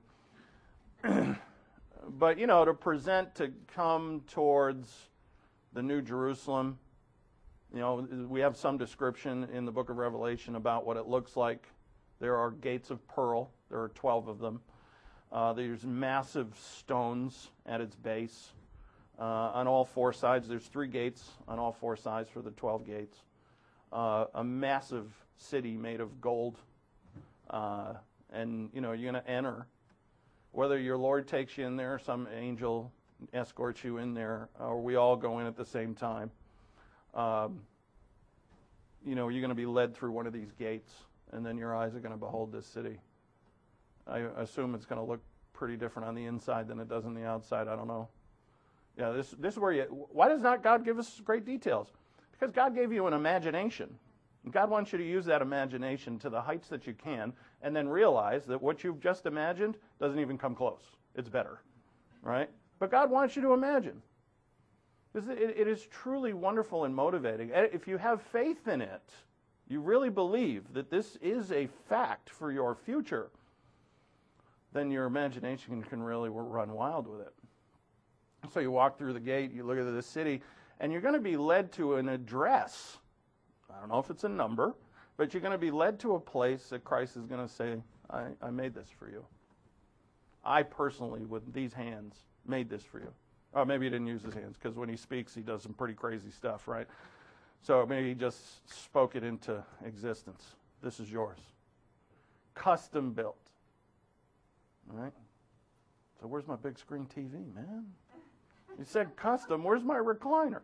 But, you know, to present, to come towards the New Jerusalem, you know, we have some description in the book of Revelation about what it looks like. There are gates of pearl. There are twelve of them. Uh, there's massive stones at its base. Uh, on all four sides, there's three gates on all four sides for the twelve gates. Uh, a massive city made of gold. Uh, and, you know, you're going to enter. Whether your Lord takes you in there, some angel escorts you in there, or we all go in at the same time. Um, you know, you're going to be led through one of these gates, and then your eyes are going to behold this city. I assume it's going to look pretty different on the inside than it does on the outside. I don't know. Yeah, this this is where you. Why does not God give us great details? Because God gave you an imagination. God wants you to use that imagination to the heights that you can, and then realize that what you've just imagined doesn't even come close. It's better, right? But God wants you to imagine. It is truly wonderful and motivating. If you have faith in it, you really believe that this is a fact for your future, then your imagination can really run wild with it. So you walk through the gate, you look at the city, and you're going to be led to an address. I don't know if it's a number, but you're going to be led to a place that Christ is going to say, I, I made this for you. I personally, with these hands, made this for you. Oh, maybe he didn't use his hands, because when he speaks, he does some pretty crazy stuff, right? So maybe he just spoke it into existence. This is yours. Custom built. All right? So where's my big screen T V, man? You said custom. Where's my recliner?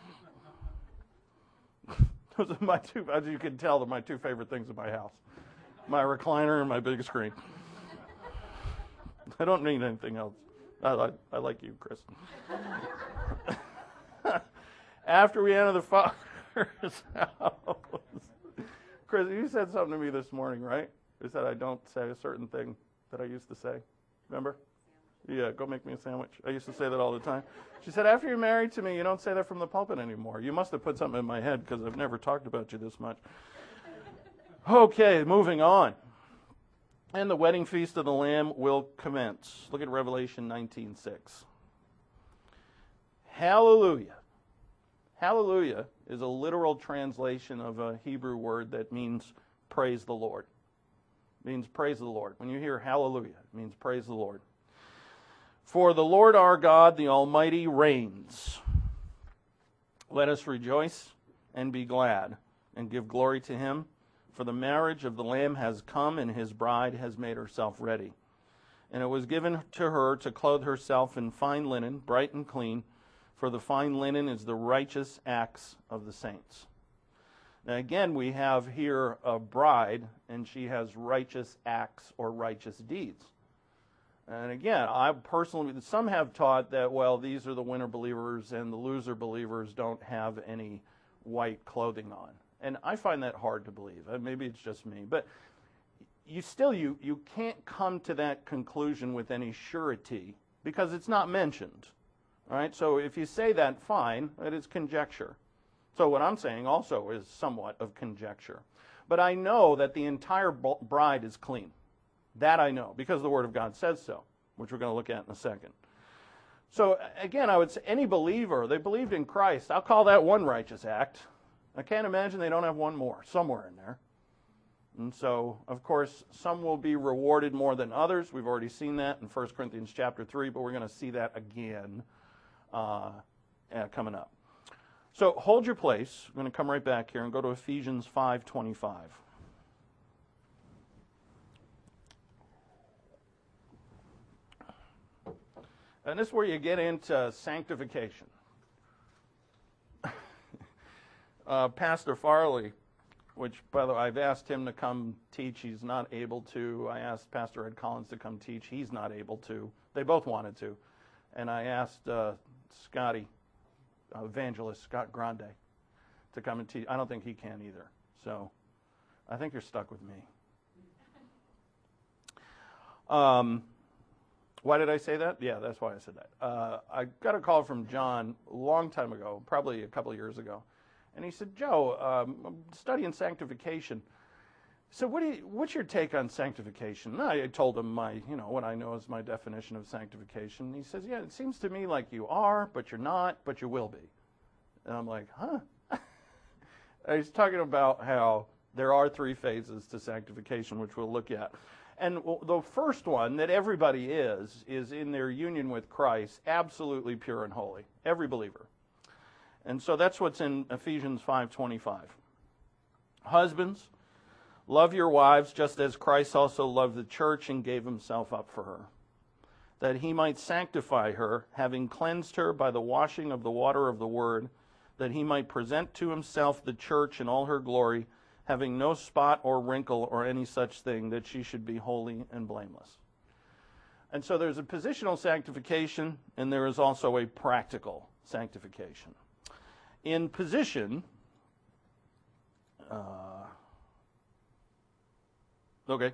Those are my two, as you can tell, they're my two favorite things in my house. My recliner and my big screen. I don't need anything else. I like, I like you, Chris. After we enter the Father's house. Chris, you said something to me this morning, right? You said I don't say a certain thing that I used to say. Remember? Yeah, go make me a sandwich. I used to say that all the time. She said, after you're married to me, you don't say that from the pulpit anymore. You must have put something in my head because I've never talked about you this much. Okay, moving on. And the wedding feast of the Lamb will commence. Look at Revelation nineteen six. Hallelujah. Hallelujah is a literal translation of a Hebrew word that means praise the Lord. It means praise the Lord. When you hear hallelujah, it means praise the Lord. For the Lord our God, the Almighty, reigns. Let us rejoice and be glad and give glory to him. For the marriage of the Lamb has come, and his bride has made herself ready. And it was given to her to clothe herself in fine linen, bright and clean, for the fine linen is the righteous acts of the saints. Now again, we have here a bride, and she has righteous acts or righteous deeds. And again, I personally, some have taught that, well, these are the winner believers and the loser believers don't have any white clothing on. And I find that hard to believe. Maybe it's just me. But you still, you, you can't come to that conclusion with any surety because it's not mentioned. All right? So if you say that, fine, it is conjecture. So what I'm saying also is somewhat of conjecture. But I know that the entire bride is clean. That I know, because the Word of God says so, which we're going to look at in a second. So, again, I would say any believer, they believed in Christ. I'll call that one righteous act. I can't imagine they don't have one more, somewhere in there. And so, of course, some will be rewarded more than others. We've already seen that in First Corinthians chapter three, but we're going to see that again uh, uh, coming up. So, hold your place. I'm going to come right back here and go to Ephesians five twenty-five. And this is where you get into sanctification. uh, Pastor Farley, which, by the way, I've asked him to come teach. He's not able to. I asked Pastor Ed Collins to come teach. He's not able to. They both wanted to. And I asked uh, Scotty, uh, evangelist Scott Grande, to come and teach. I don't think he can either. So I think you're stuck with me. Um, why did I say that? Yeah, that's why I said that. Uh, I got a call from John a long time ago, probably a couple of years ago. And he said, Joe, um, I'm studying sanctification. So what do you, what's your take on sanctification? And I told him my, you know, what I know is my definition of sanctification. And he says, yeah, it seems to me like you are, but you're not, but you will be. And I'm like, huh? He's talking about how there are three phases to sanctification, which we'll look at. And the first one that everybody is, is in their union with Christ, absolutely pure and holy. Every believer. And so that's what's in Ephesians five twenty-five. Husbands, love your wives just as Christ also loved the church and gave himself up for her, that he might sanctify her, having cleansed her by the washing of the water of the word, that he might present to himself the church in all her glory, having no spot or wrinkle or any such thing, that she should be holy and blameless. And so there's a positional sanctification, and there is also a practical sanctification. In position, uh, okay,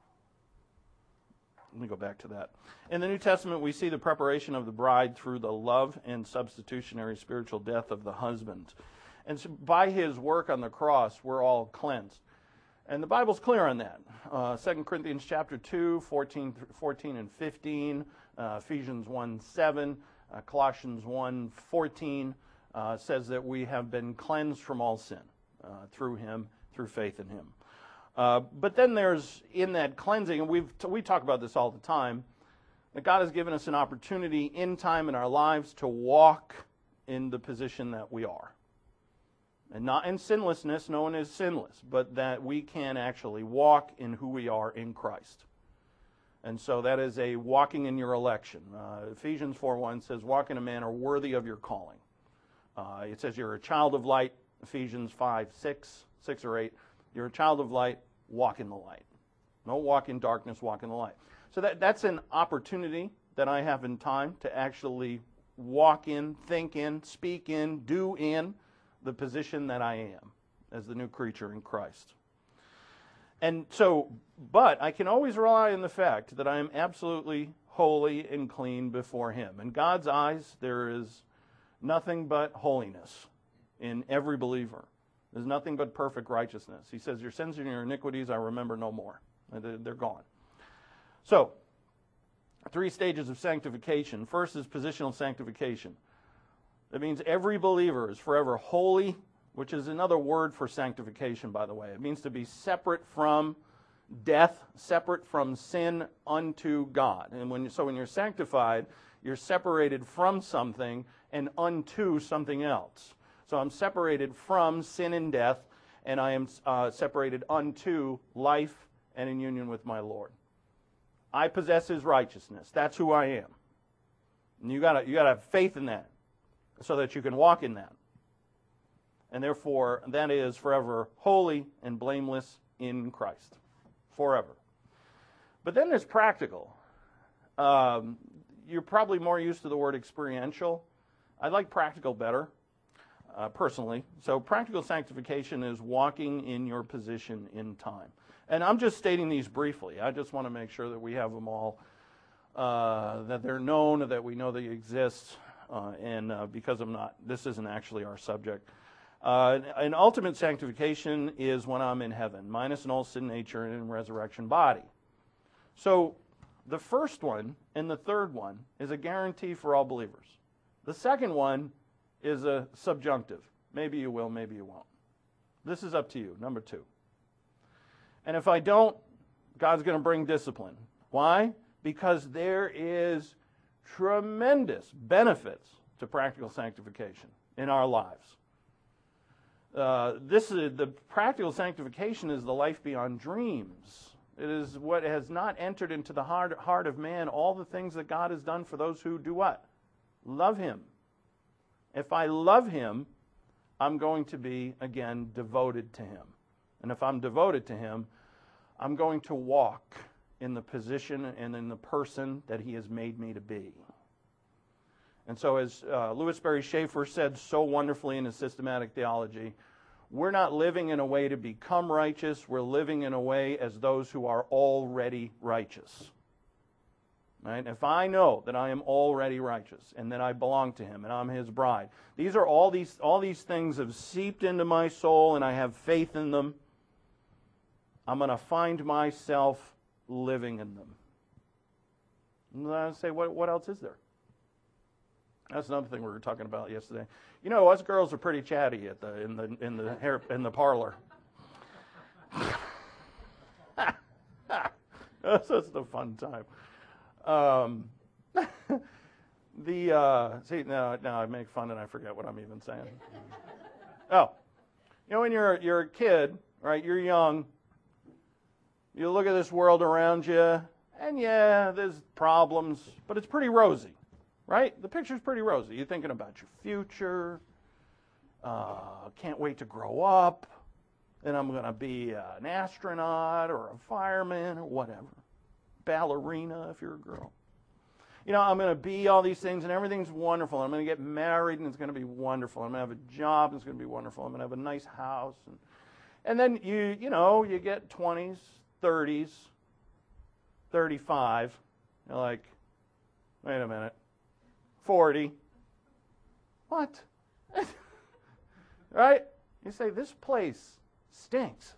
let me go back to that. In the New Testament, we see the preparation of the bride through the love and substitutionary spiritual death of the husband. And so by his work on the cross, we're all cleansed. And the Bible's clear on that. Uh, Second Corinthians chapter two, fourteen, fourteen and fifteen, uh, Ephesians one seven, uh, Colossians one fourteen, uh, says that we have been cleansed from all sin uh, through him, through faith in him. Uh, but then there's, in that cleansing, and we've we talk about this all the time, that God has given us an opportunity in time in our lives to walk in the position that we are. And not in sinlessness, no one is sinless, but that we can actually walk in who we are in Christ. And so that is a walking in your election. Uh, Ephesians four one says, walk in a manner worthy of your calling. Uh, it says you're a child of light. Ephesians five, six, six or eight. You're a child of light, walk in the light. Don't walk in darkness, walk in the light. So that, that's an opportunity that I have in time to actually walk in, think in, speak in, do in the position that I am as the new creature in Christ. And so, but I can always rely on the fact that I am absolutely holy and clean before him. In God's eyes, there is nothing but holiness in every believer. There's nothing but perfect righteousness. He says, your sins and your iniquities I remember no more. They're gone. So, three stages of sanctification. First is positional sanctification. That means every believer is forever holy, which is another word for sanctification, by the way. It means to be separate from death, separate from sin unto God. And when so when you're sanctified, you're separated from something and unto something else. So I'm separated from sin and death, and I am uh, separated unto life and in union with my Lord. I possess his righteousness. That's who I am. And you gotta you gotta have faith in that, so that you can walk in that. And therefore, that is forever holy and blameless in Christ. Forever. But then there's practical. Um, you're probably more used to the word experiential. I like practical better, uh, personally. So practical sanctification is walking in your position in time. And I'm just stating these briefly. I just want to make sure that we have them all, uh, that they're known, that we know they exist. Uh, and uh, because I'm not, this isn't actually our subject. Uh, an ultimate sanctification is when I'm in heaven, minus an old sin nature and resurrection body. So the first one and the third one is a guarantee for all believers. The second one is a subjunctive. Maybe you will, maybe you won't. This is up to you, number two. And if I don't, God's going to bring discipline. Why? Because there is tremendous benefits to practical sanctification in our lives. Uh, this is the practical sanctification is the life beyond dreams. It is what has not entered into the heart, heart of man, all the things that God has done for those who do what? Love him. If I love him, I'm going to be, again, devoted to him. And if I'm devoted to him, I'm going to walk in the position and in the person that he has made me to be. And so as uh, Louis Berry Schaeffer said so wonderfully in his systematic theology, we're not living in a way to become righteous. We're living in a way as those who are already righteous. Right? If I know that I am already righteous and that I belong to him and I'm his bride, these are all these all these things have seeped into my soul and I have faith in them. I'm going to find myself living in them. And I say, what what else is there? That's another thing we were talking about yesterday. You know, us girls are pretty chatty at the in the in the hair in the parlor. That's just a fun time. Um, the uh, see now now I make fun and I forget what I'm even saying. Oh, you know when you're you're a kid, right? You're young. You look at this world around you, and yeah, there's problems, but it's pretty rosy. Right? The picture's pretty rosy. You're thinking about your future. Uh, can't wait to grow up. And I'm going to be uh, an astronaut or a fireman or whatever. Ballerina if you're a girl. You know, I'm going to be all these things and everything's wonderful. I'm going to get married and it's going to be wonderful. I'm going to have a job and it's going to be wonderful. I'm going to have a nice house. And, and then you, you know, you get twenties, thirties, thirty-five. You're like, wait a minute. forty. What? Right? You say, this place stinks.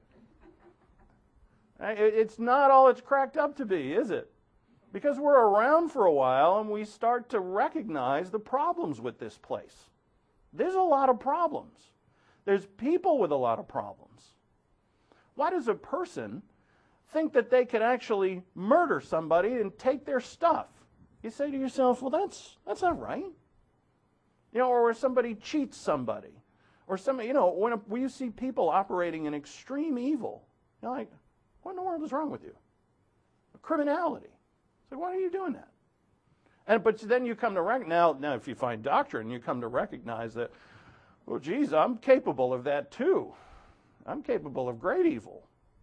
Right? It's not all it's cracked up to be, is it? Because we're around for a while and we start to recognize the problems with this place. There's a lot of problems. There's people with a lot of problems. Why does a person think that they could actually murder somebody and take their stuff? You say to yourself, well, that's that's not right. You know, or where somebody cheats somebody. Or somebody, you know, when, a, when you see people operating in extreme evil, you're like, what in the world is wrong with you? Criminality. So why are you doing that? And but then you come to recognize, now, now if you find doctrine, you come to recognize that, well, geez, I'm capable of that too. I'm capable of great evil.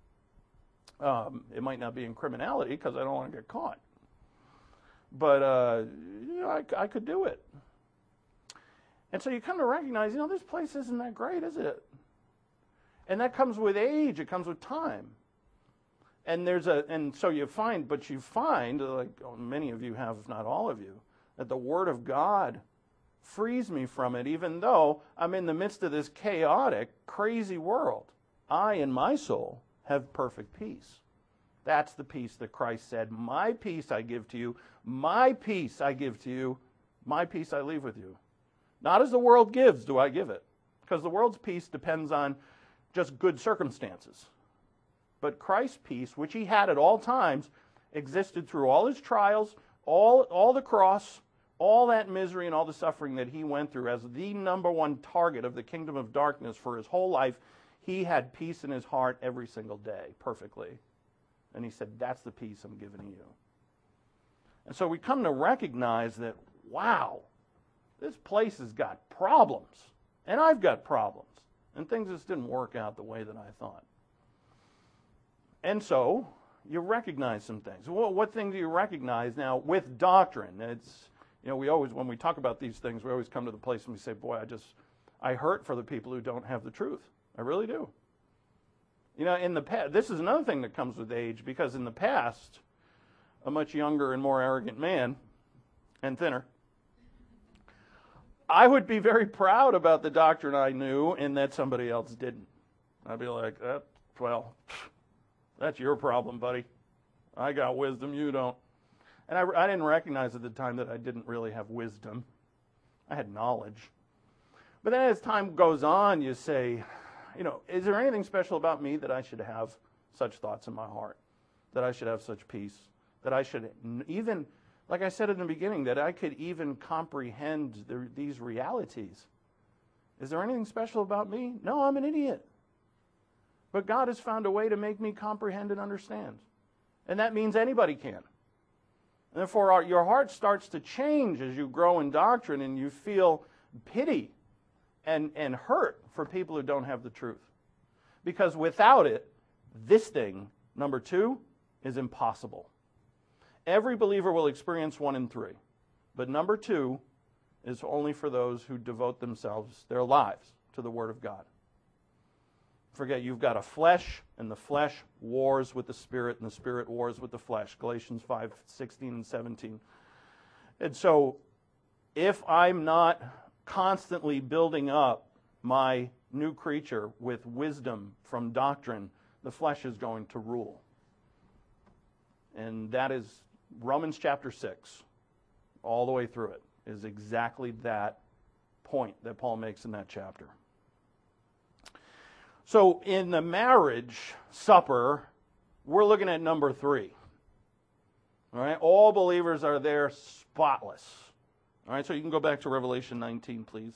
Um, it might not be in criminality because I don't want to get caught. But, uh, you know, I, I could do it. And so you come to recognize, you know, this place isn't that great, is it? And that comes with age. It comes with time. And there's a, and so you find, but you find, like many of you have, if not all of you, that the Word of God frees me from it, even though I'm in the midst of this chaotic, crazy world. I, in my soul, have perfect peace. That's the peace that Christ said, my peace I give to you, my peace I give to you, my peace I leave with you. Not as the world gives do I give it, because the world's peace depends on just good circumstances. But Christ's peace, which he had at all times, existed through all his trials, all, all the cross, all that misery and all the suffering that he went through as the number one target of the kingdom of darkness for his whole life. He had peace in his heart every single day, perfectly. And he said, that's the peace I'm giving you. And so we come to recognize that, wow, this place has got problems. And I've got problems. And things just didn't work out the way that I thought. And so you recognize some things. Well, what things do you recognize now with doctrine? It's, you know, we always, when we talk about these things, we always come to the place and we say, boy, I just, I hurt for the people who don't have the truth. I really do. You know, in the past, this is another thing that comes with age, because in the past, a much younger and more arrogant man, and thinner, I would be very proud about the doctrine I knew and that somebody else didn't. I'd be like, that, well, that's your problem, buddy. I got wisdom, you don't. And I, I didn't recognize at the time that I didn't really have wisdom. I had knowledge. But then as time goes on, you say, you know, is there anything special about me that I should have such thoughts in my heart? That I should have such peace? That I should even, like I said in the beginning, that I could even comprehend the, these realities? Is there anything special about me? No, I'm an idiot. But God has found a way to make me comprehend and understand. And that means anybody can. And therefore, our, your heart starts to change as you grow in doctrine and you feel pity and, and hurt for people who don't have the truth. Because without it, this thing, number two, is impossible. Every believer will experience one in three. But number two is only for those who devote themselves, their lives, to the Word of God. Forget, you've got a flesh, and the flesh wars with the Spirit, and the Spirit wars with the flesh. Galatians five, sixteen and seventeen. And so, if I'm not constantly building up my new creature with wisdom from doctrine, the flesh is going to rule. And that is Romans chapter six, all the way through it, is exactly that point that Paul makes in that chapter. So in the marriage supper, we're looking at number three. All right, all believers are there spotless. All right, so you can go back to Revelation nineteen, please.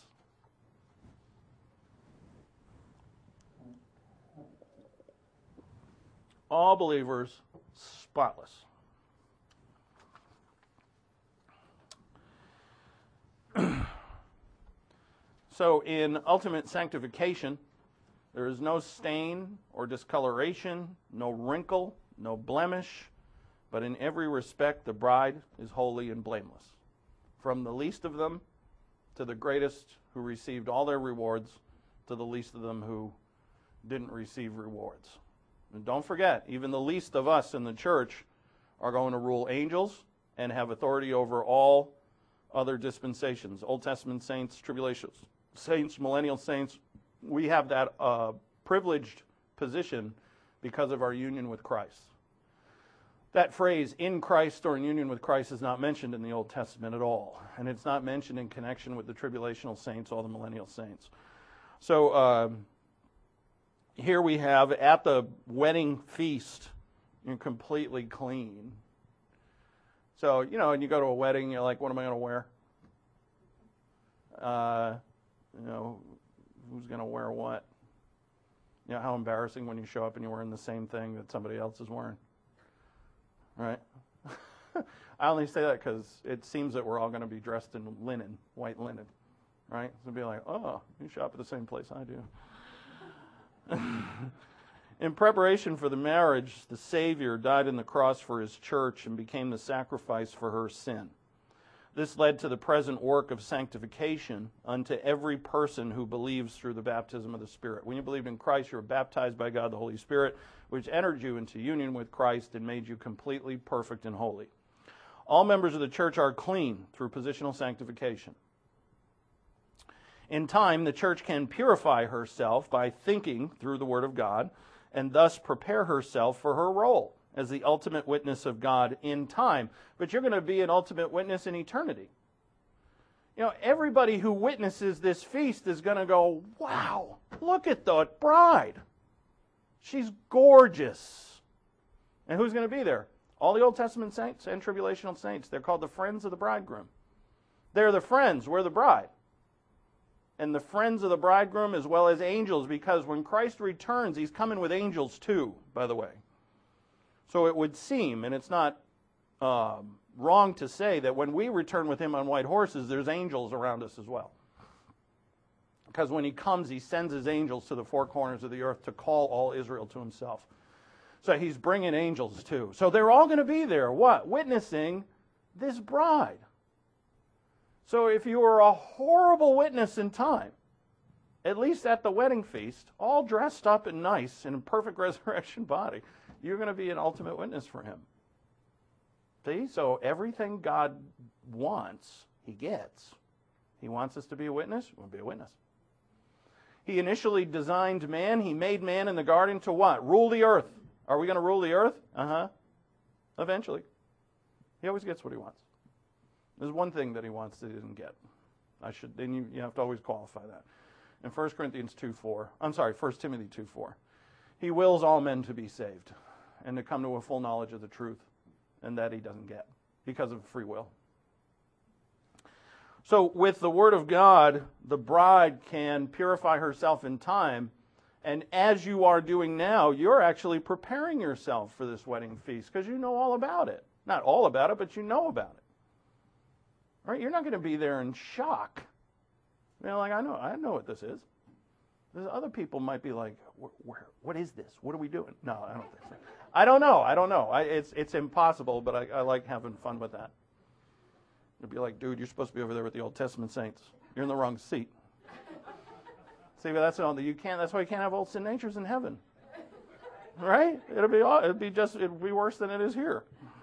All believers spotless. So in ultimate sanctification, there is no stain or discoloration, no wrinkle, no blemish, but in every respect the bride is holy and blameless. From the least of them to the greatest who received all their rewards, to the least of them who didn't receive rewards. And don't forget, even the least of us in the church are going to rule angels and have authority over all other dispensations. Old Testament saints, tribulation saints, millennial saints. We have that uh, privileged position because of our union with Christ. That phrase, in Christ or in union with Christ, is not mentioned in the Old Testament at all. And it's not mentioned in connection with the tribulational saints or the millennial saints. So uh, here we have, at the wedding feast, you're completely clean. So, you know, and you go to a wedding, you're like, what am I going to wear? Uh, you know, who's going to wear what? You know, how embarrassing when you show up and you're wearing the same thing that somebody else is wearing. Right? I only say that because it seems that we're all going to be dressed in linen, white linen. Right? So it'd be like, oh, you shop at the same place I do. In preparation for the marriage, the Savior died on the cross for His church and became the sacrifice for her sin. This led to the present work of sanctification unto every person who believes through the baptism of the Spirit. When you believed in Christ, you were baptized by God the Holy Spirit, which entered you into union with Christ and made you completely perfect and holy. All members of the church are clean through positional sanctification. In time, the church can purify herself by thinking through the Word of God and thus prepare herself for her role as the ultimate witness of God in time. But you're going to be an ultimate witness in eternity. You know, everybody who witnesses this feast is going to go, wow, look at the bride. She's gorgeous. And who's going to be there? All the Old Testament saints and tribulational saints. They're called the friends of the bridegroom. They're the friends. We're the bride. And the friends of the bridegroom as well as angels, because when Christ returns, He's coming with angels too, by the way. So it would seem, and it's not um, wrong to say, that when we return with Him on white horses, there's angels around us as well. Because when He comes, He sends His angels to the four corners of the earth to call all Israel to Himself. So He's bringing angels too. So they're all going to be there, what? Witnessing this bride. So if you were a horrible witness in time, at least at the wedding feast, all dressed up and nice in a perfect resurrection body, you're going to be an ultimate witness for Him. See? So everything God wants, He gets. He wants us to be a witness, we'll be a witness. He initially designed man. He made man in the garden to what? Rule the earth. Are we going to rule the earth? Uh-huh. Eventually. He always gets what He wants. There's one thing that He wants that He doesn't get. I should. Then you, you have to always qualify that. In First Corinthians two four, I'm sorry, First Timothy two four, He wills all men to be saved and to come to a full knowledge of the truth, and that He doesn't get because of free will. So with the Word of God, the bride can purify herself in time And as you are doing now, you're actually preparing yourself for this wedding feast because you know all about it. Not all about it, but you know about it. Right? You're not going to be there in shock. You know, like, I know, I know what this is. There's other people might be like, where, what is this? What are we doing? No, I don't think so. I don't know. I don't know. I, it's it's impossible, but I, I like having fun with that. It'd be like, dude, you're supposed to be over there with the Old Testament saints. You're in the wrong seat. See, but that's all. You can't. That's why you can't have old sin natures in heaven, right? It'll be. It'll be just. It'll be worse than it is here.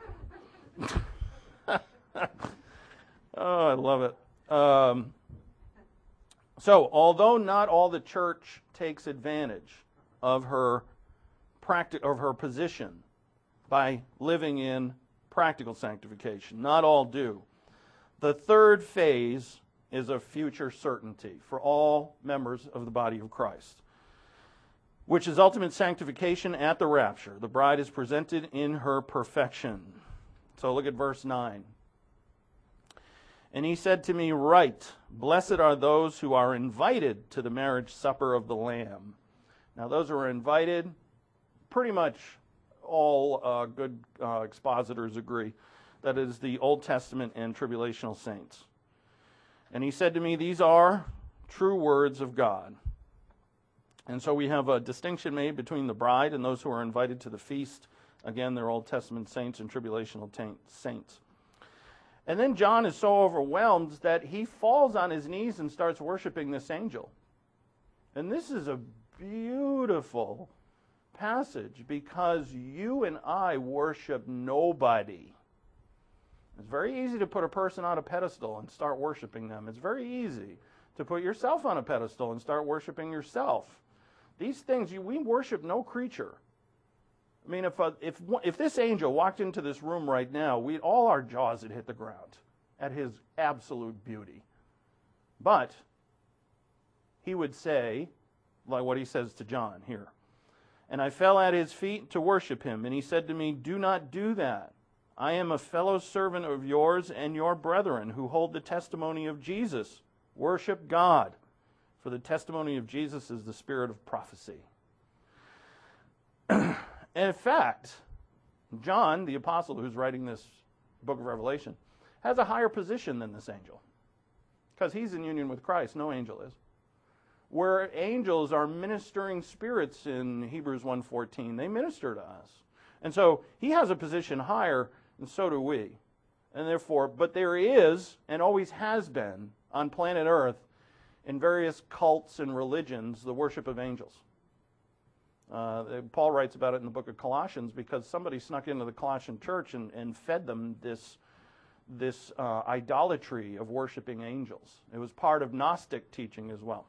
Oh, I love it. Um, so, although not all the church takes advantage of her practi- of her position by living in practical sanctification, not all do. The third phase is a future certainty for all members of the body of Christ, which is ultimate sanctification at the rapture. The bride is presented in her perfection. So look at verse nine. And he said to me, "Write, blessed are those who are invited to the marriage supper of the Lamb." Now those who are invited, pretty much all uh, good uh, expositors agree, that is the Old Testament and tribulational saints. And he said to me, "These are true words of God." And so we have a distinction made between the bride and those who are invited to the feast. Again, they're Old Testament saints and tribulational t- saints. And then John is so overwhelmed that he falls on his knees and starts worshiping this angel. And this is a beautiful passage because you and I worship nobody. It's very easy to put a person on a pedestal and start worshiping them. It's very easy to put yourself on a pedestal and start worshiping yourself. These things, you, we worship no creature. I mean, if, uh, if if this angel walked into this room right now, we all our jaws would hit the ground at his absolute beauty. But he would say, like what he says to John here, "And I fell at his feet to worship him. And he said to me, 'Do not do that. I am a fellow servant of yours and your brethren who hold the testimony of Jesus. Worship God, for the testimony of Jesus is the spirit of prophecy.'" And in fact, John, the apostle who's writing this book of Revelation, has a higher position than this angel. Because he's in union with Christ. No angel is. Where angels are ministering spirits in Hebrews one fourteen, they minister to us. And so he has a position higher, and so do we. And therefore, but there is, and always has been, on planet Earth, in various cults and religions, the worship of angels. Uh, Paul writes about it in the book of Colossians because somebody snuck into the Colossian church and, and fed them this, this uh, idolatry of worshiping angels. It was part of Gnostic teaching as well.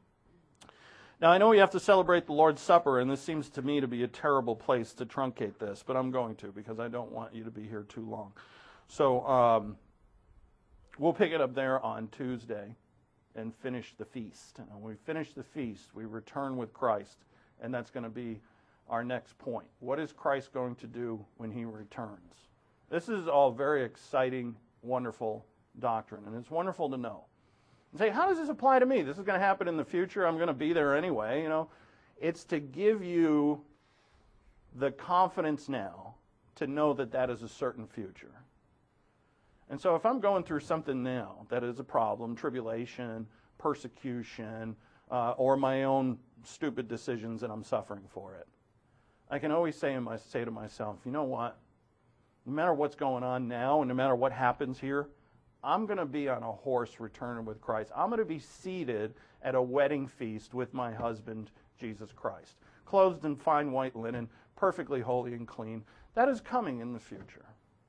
Now, I know we have to celebrate the Lord's Supper, and this seems to me to be a terrible place to truncate this, but I'm going to because I don't want you to be here too long. So um, we'll pick it up there on Tuesday and finish the feast. And when we finish the feast, we return with Christ. And that's going to be our next point. What is Christ going to do when he returns? This is all very exciting, wonderful doctrine. And it's wonderful to know. And say, how does this apply to me? This is going to happen in the future. I'm going to be there anyway. You know, it's to give you the confidence now to know that that is a certain future. And so if I'm going through something now that is a problem, tribulation, persecution, uh, or my own stupid decisions and I'm suffering for it, I can always say, my, say to myself, you know what? No matter what's going on now and no matter what happens here, I'm going to be on a horse returning with Christ. I'm going to be seated at a wedding feast with my husband, Jesus Christ, clothed in fine white linen, perfectly holy and clean. That is coming in the future.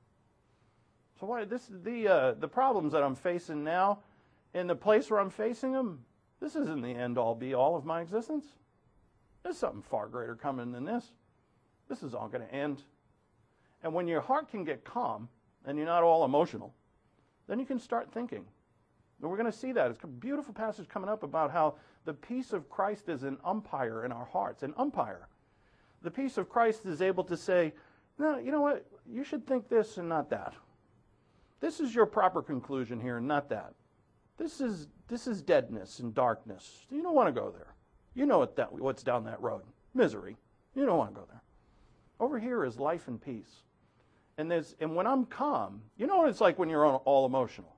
So why this the uh, the problems that I'm facing now, in the place where I'm facing them, this isn't the end-all, be-all of my existence. There's something far greater coming than this. This is all going to end. And when your heart can get calm and you're not all emotional, then you can start thinking. And we're going to see that. It's a beautiful passage coming up about how the peace of Christ is an umpire in our hearts, an umpire. The peace of Christ is able to say, no, you know what? You should think this and not that. This is your proper conclusion here and not that. This is this is deadness and darkness. You don't want to go there. You know what that, what's down that road. Misery. You don't want to go there. Over here is life and peace. And there's, and when I'm calm, you know what it's like when you're all emotional.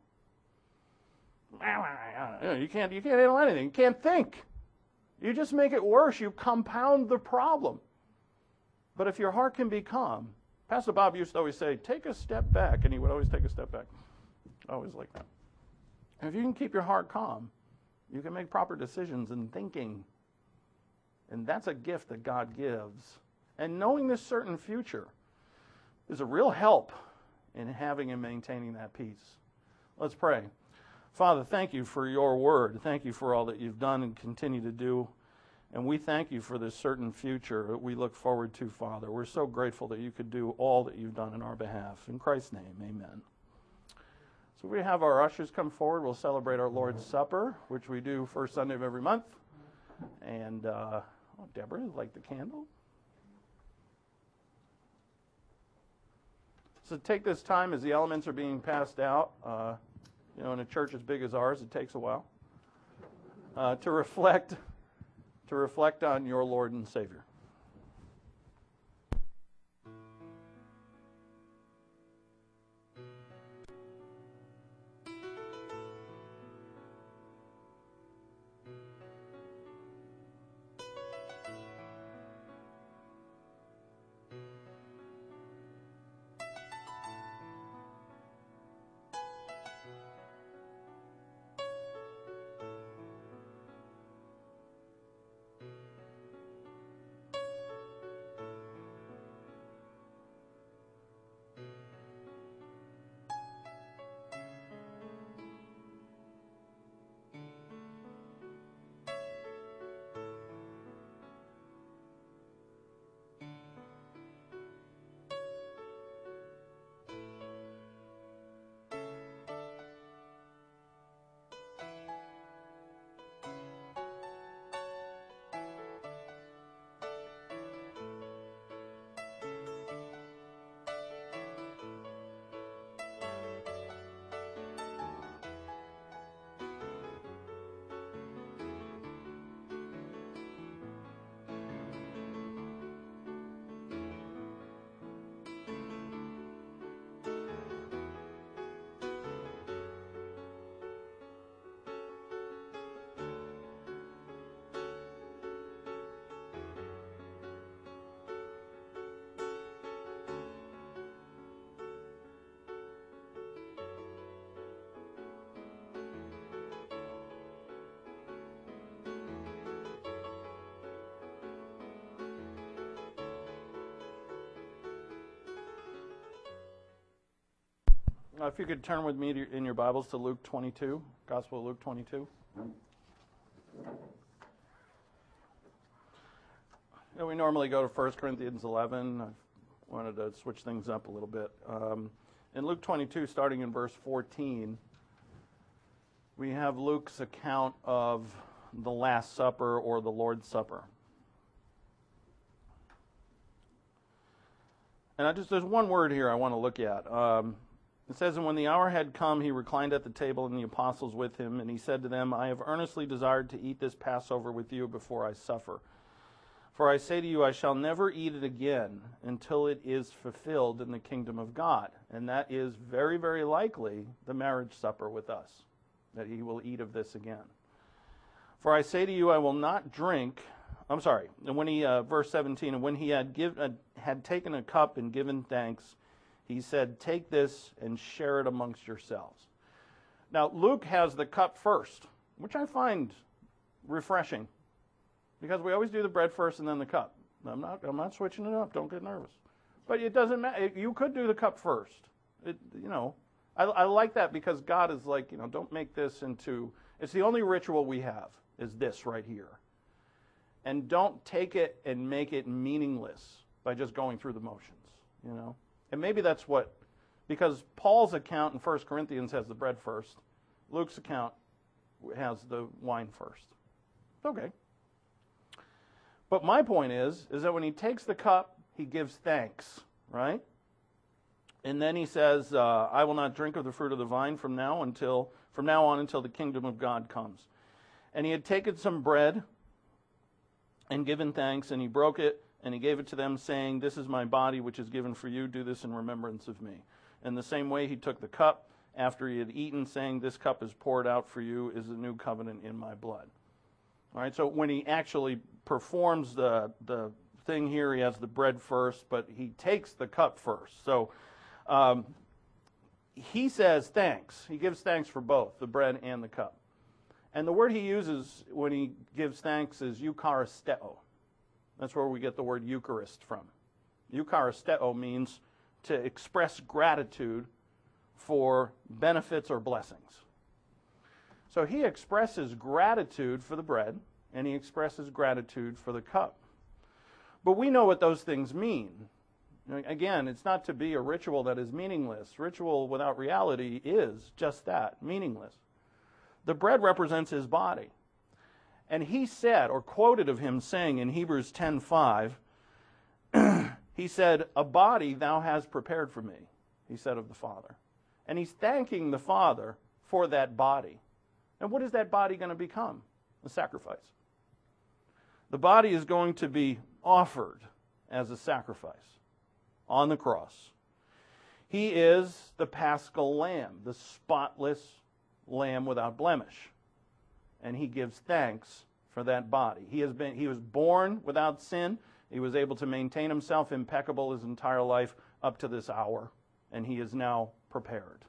You can't, you can't handle anything. You can't think. You just make it worse. You compound the problem. But if your heart can be calm, Pastor Bob used to always say, take a step back, and he would always take a step back. Always like that. And if you can keep your heart calm, you can make proper decisions in thinking. And that's a gift that God gives. And knowing this certain future is a real help in having and maintaining that peace. Let's pray. Father, thank you for your word. Thank you for all that you've done and continue to do. And we thank you for this certain future that we look forward to, Father. We're so grateful that you could do all that you've done in our behalf. In Christ's name, amen. So we have our ushers come forward. We'll celebrate our Lord's Supper, which we do first Sunday of every month. And, uh, oh, Deborah, like the candle? So take this time as the elements are being passed out. Uh, you know, in a church as big as ours, it takes a while. Uh, to reflect... to reflect on your Lord and Savior. Uh, if you could turn with me to, in your Bibles to Luke twenty-two, Gospel of Luke twenty-two. You know, we normally go to First Corinthians eleven. I wanted to switch things up a little bit. Um, in Luke twenty-two, starting in verse fourteen, we have Luke's account of the Last Supper or the Lord's Supper. And I just there's one word here I want to look at. Um, It says, and when the hour had come, he reclined at the table and the apostles with him, and he said to them, I have earnestly desired to eat this Passover with you before I suffer. For I say to you, I shall never eat it again until it is fulfilled in the kingdom of God. And that is very, very likely the marriage supper with us, that he will eat of this again. For I say to you, I will not drink, I'm sorry, and when he, uh, verse seventeen, and when he had, give, uh, had taken a cup and given thanks, he said, take this and share it amongst yourselves. Now, Luke has the cup first, which I find refreshing, because we always do the bread first and then the cup. I'm not, I'm not switching it up. Don't get nervous. But it doesn't matter. You could do the cup first. It, you know, I, I like that because God is like, you know, don't make this into, it's the only ritual we have is this right here. And don't take it and make it meaningless by just going through the motions, you know. And maybe that's what, because Paul's account in First Corinthians has the bread first. Luke's account has the wine first. Okay. But my point is, is that when he takes the cup, he gives thanks, right? And then he says, uh, I will not drink of the fruit of the vine from now until, from now on until the kingdom of God comes. And he had taken some bread, and given thanks, and he broke it, and he gave it to them, saying, "This is my body, which is given for you. Do this in remembrance of me." In the same way, he took the cup after he had eaten, saying, "This cup is poured out for you, is the new covenant in my blood." All right, so when he actually performs the, the thing here, he has the bread first, but he takes the cup first. So um, he says thanks. He gives thanks for both, the bread and the cup. And the word he uses when he gives thanks is eucharisteo. That's where we get the word Eucharist from. Eucharisteo means to express gratitude for benefits or blessings. So he expresses gratitude for the bread, and he expresses gratitude for the cup. But we know what those things mean. Again, it's not to be a ritual that is meaningless. Ritual without reality is just that, meaningless. The bread represents his body. And he said, or quoted of him saying in Hebrews ten five, he said, "A body thou hast prepared for me," he said of the Father. And he's thanking the Father for that body. And what is that body going to become? A sacrifice. The body is going to be offered as a sacrifice on the cross. He is the Paschal Lamb, the spotless Lamb without blemish. And he gives thanks for that body. He has been he was born without sin. He was able to maintain himself impeccable his entire life up to this hour, and he is now prepared.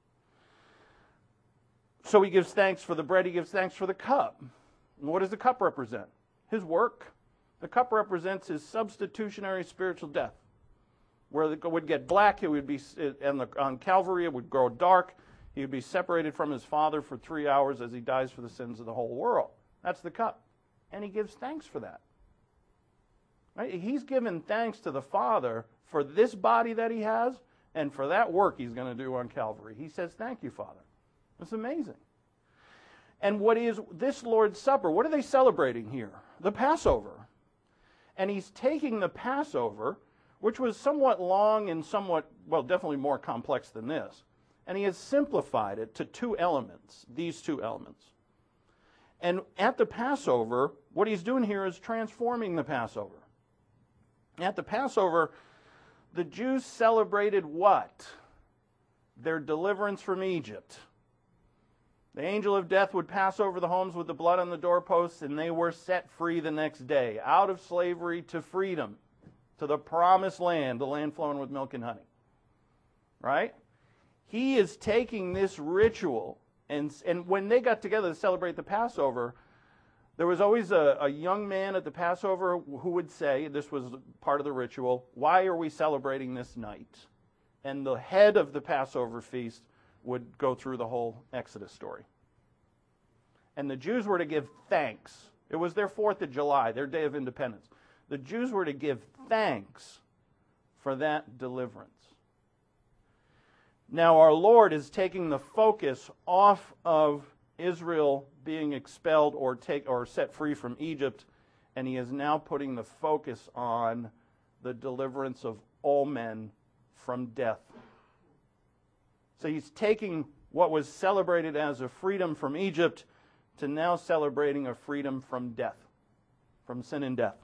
So he gives thanks for the bread, he gives thanks for the cup. And what does the cup represent? His work. The cup represents his substitutionary spiritual death. Where it would get black, it would be, and on Calvary it would grow dark. He would be separated from his Father for three hours as he dies for the sins of the whole world. That's the cup. And he gives thanks for that. Right? He's given thanks to the Father for this body that he has and for that work he's going to do on Calvary. He says, "Thank you, Father." It's amazing. And what is this Lord's Supper? What are they celebrating here? The Passover. And he's taking the Passover, which was somewhat long and somewhat, well, definitely more complex than this, and he has simplified it to two elements, these two elements. And at the Passover, what he's doing here is transforming the Passover. At the Passover, the Jews celebrated what? Their deliverance from Egypt. The angel of death would pass over the homes with the blood on the doorposts, and they were set free the next day, out of slavery to freedom, to the promised land, the land flowing with milk and honey. Right? He is taking this ritual, and, and when they got together to celebrate the Passover, there was always a, a young man at the Passover who would say, this was part of the ritual, "Why are we celebrating this night?" And the head of the Passover feast would go through the whole Exodus story. And the Jews were to give thanks. It was their fourth of July, their day of independence. The Jews were to give thanks for that deliverance. Now our Lord is taking the focus off of Israel being expelled or take or set free from Egypt, and he is now putting the focus on the deliverance of all men from death. So he's taking what was celebrated as a freedom from Egypt to now celebrating a freedom from death, from sin and death.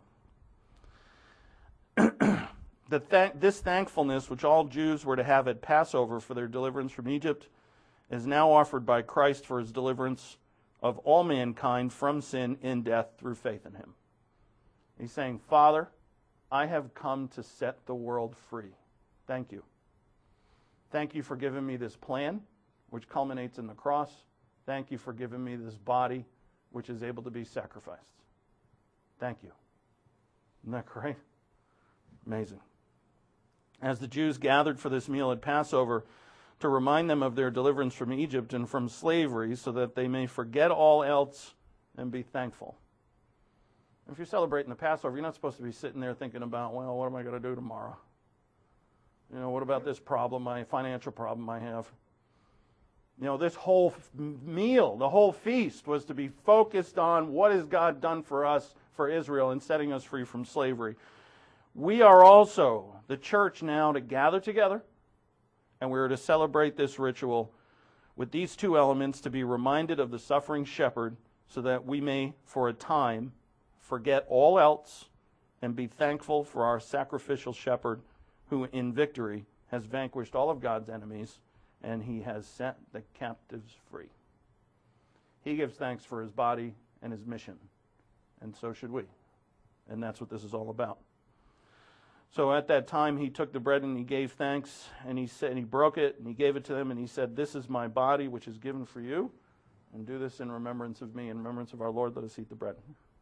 the th- this thankfulness, which all Jews were to have at Passover for their deliverance from Egypt, is now offered by Christ for his deliverance of all mankind from sin and death through faith in him. He's saying, "Father, I have come to set the world free. Thank you. Thank you for giving me this plan, which culminates in the cross. Thank you for giving me this body, which is able to be sacrificed. Thank you." Isn't that great? Amazing. As the Jews gathered for this meal at Passover to remind them of their deliverance from Egypt and from slavery so that they may forget all else and be thankful. If you're celebrating the Passover, you're not supposed to be sitting there thinking about, well, what am I going to do tomorrow? You know, what about this problem, my financial problem I have? You know, this whole f- meal, the whole feast was to be focused on what has God done for us, for Israel, in setting us free from slavery. We are also, the church now, to gather together, and we are to celebrate this ritual with these two elements, to be reminded of the suffering shepherd so that we may, for a time, forget all else and be thankful for our sacrificial shepherd who in victory has vanquished all of God's enemies and he has set the captives free. He gives thanks for his body and his mission, and so should we. And that's what this is all about. So at that time he took the bread and he gave thanks, and he said, and he broke it and he gave it to them, and he said, "This is my body which is given for you, and do this in remembrance of me." In remembrance of our Lord, let us eat the bread.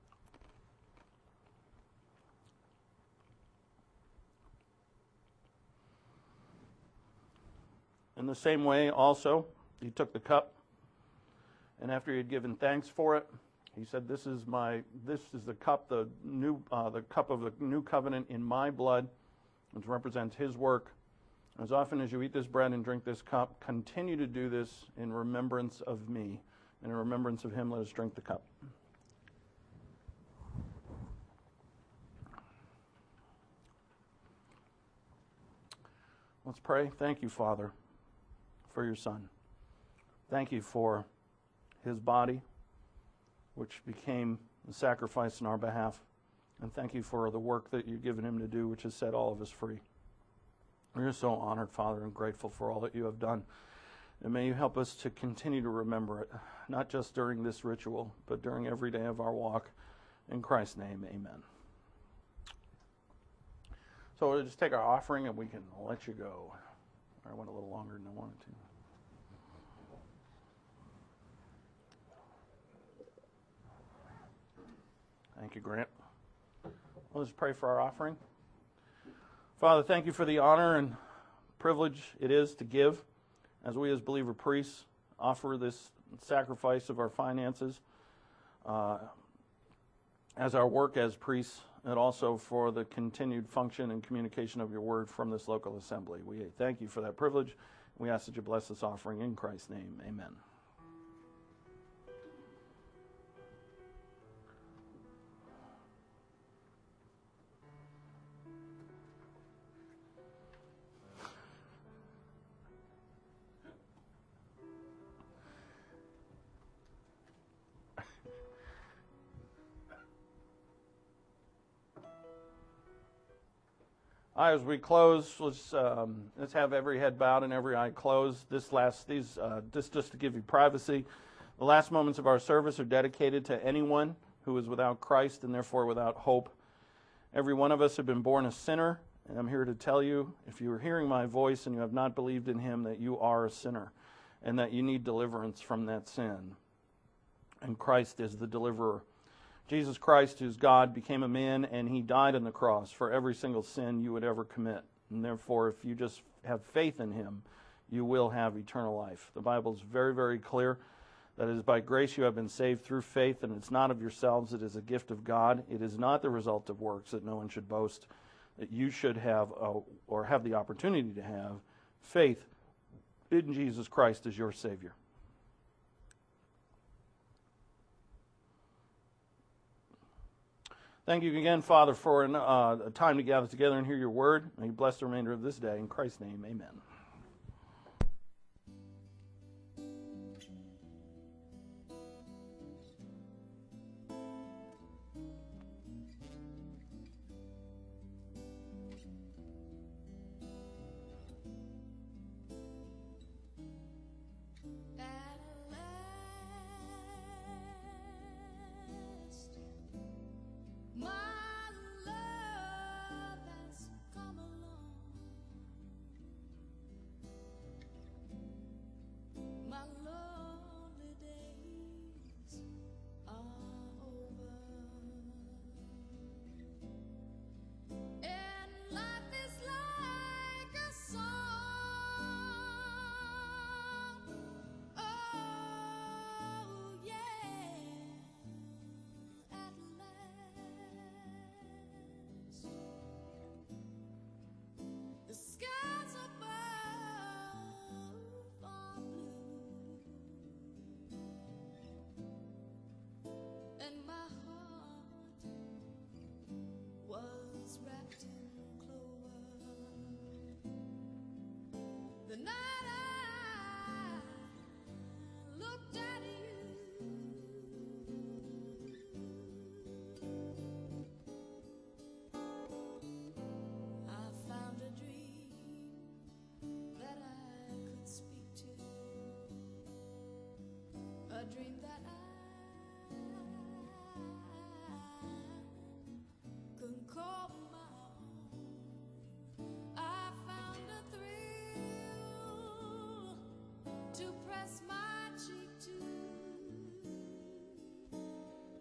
In the same way also he took the cup, and after he had given thanks for it, he said, "This is my this is the cup, the new uh, the cup of the new covenant in my blood, which represents his work. As often as you eat this bread and drink this cup, continue to do this in remembrance of me. And in remembrance of him, let us drink the cup." Let's pray. Thank you, Father, for your Son. Thank you for his body, which became the sacrifice in our behalf. And thank you for the work that you've given him to do, which has set all of us free. We're so honored, Father, and grateful for all that you have done. And may you help us to continue to remember it, not just during this ritual, but during every day of our walk. In Christ's name, amen. So we'll just take our offering and we can let you go. I went a little longer than I wanted to. Thank you, Grant. Let's pray for our offering. Father, thank you for the honor and privilege it is to give as we as believer priests offer this sacrifice of our finances uh, as our work as priests, and also for the continued function and communication of your word from this local assembly. We thank you for that privilege. We ask that you bless this offering in Christ's name. Amen. All right, as we close, let's um, let's have every head bowed and every eye closed. This last these uh, just just to give you privacy, the last moments of our service are dedicated to anyone who is without Christ and therefore without hope. Every one of us have been born a sinner, and I'm here to tell you, if you are hearing my voice and you have not believed in him, that you are a sinner, and that you need deliverance from that sin. And Christ is the deliverer. Jesus Christ, who's God, became a man, and he died on the cross for every single sin you would ever commit. And therefore, if you just have faith in him, you will have eternal life. The Bible is very, very clear that it is by grace you have been saved through faith, and it's not of yourselves, it is a gift of God. It is not the result of works, that no one should boast, that you should have, a, or have the opportunity to have, faith in Jesus Christ as your Savior. Thank you again, Father, for an, uh, a time to gather together and hear your word. May you bless the remainder of this day. In Christ's name, amen.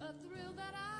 the thrill that I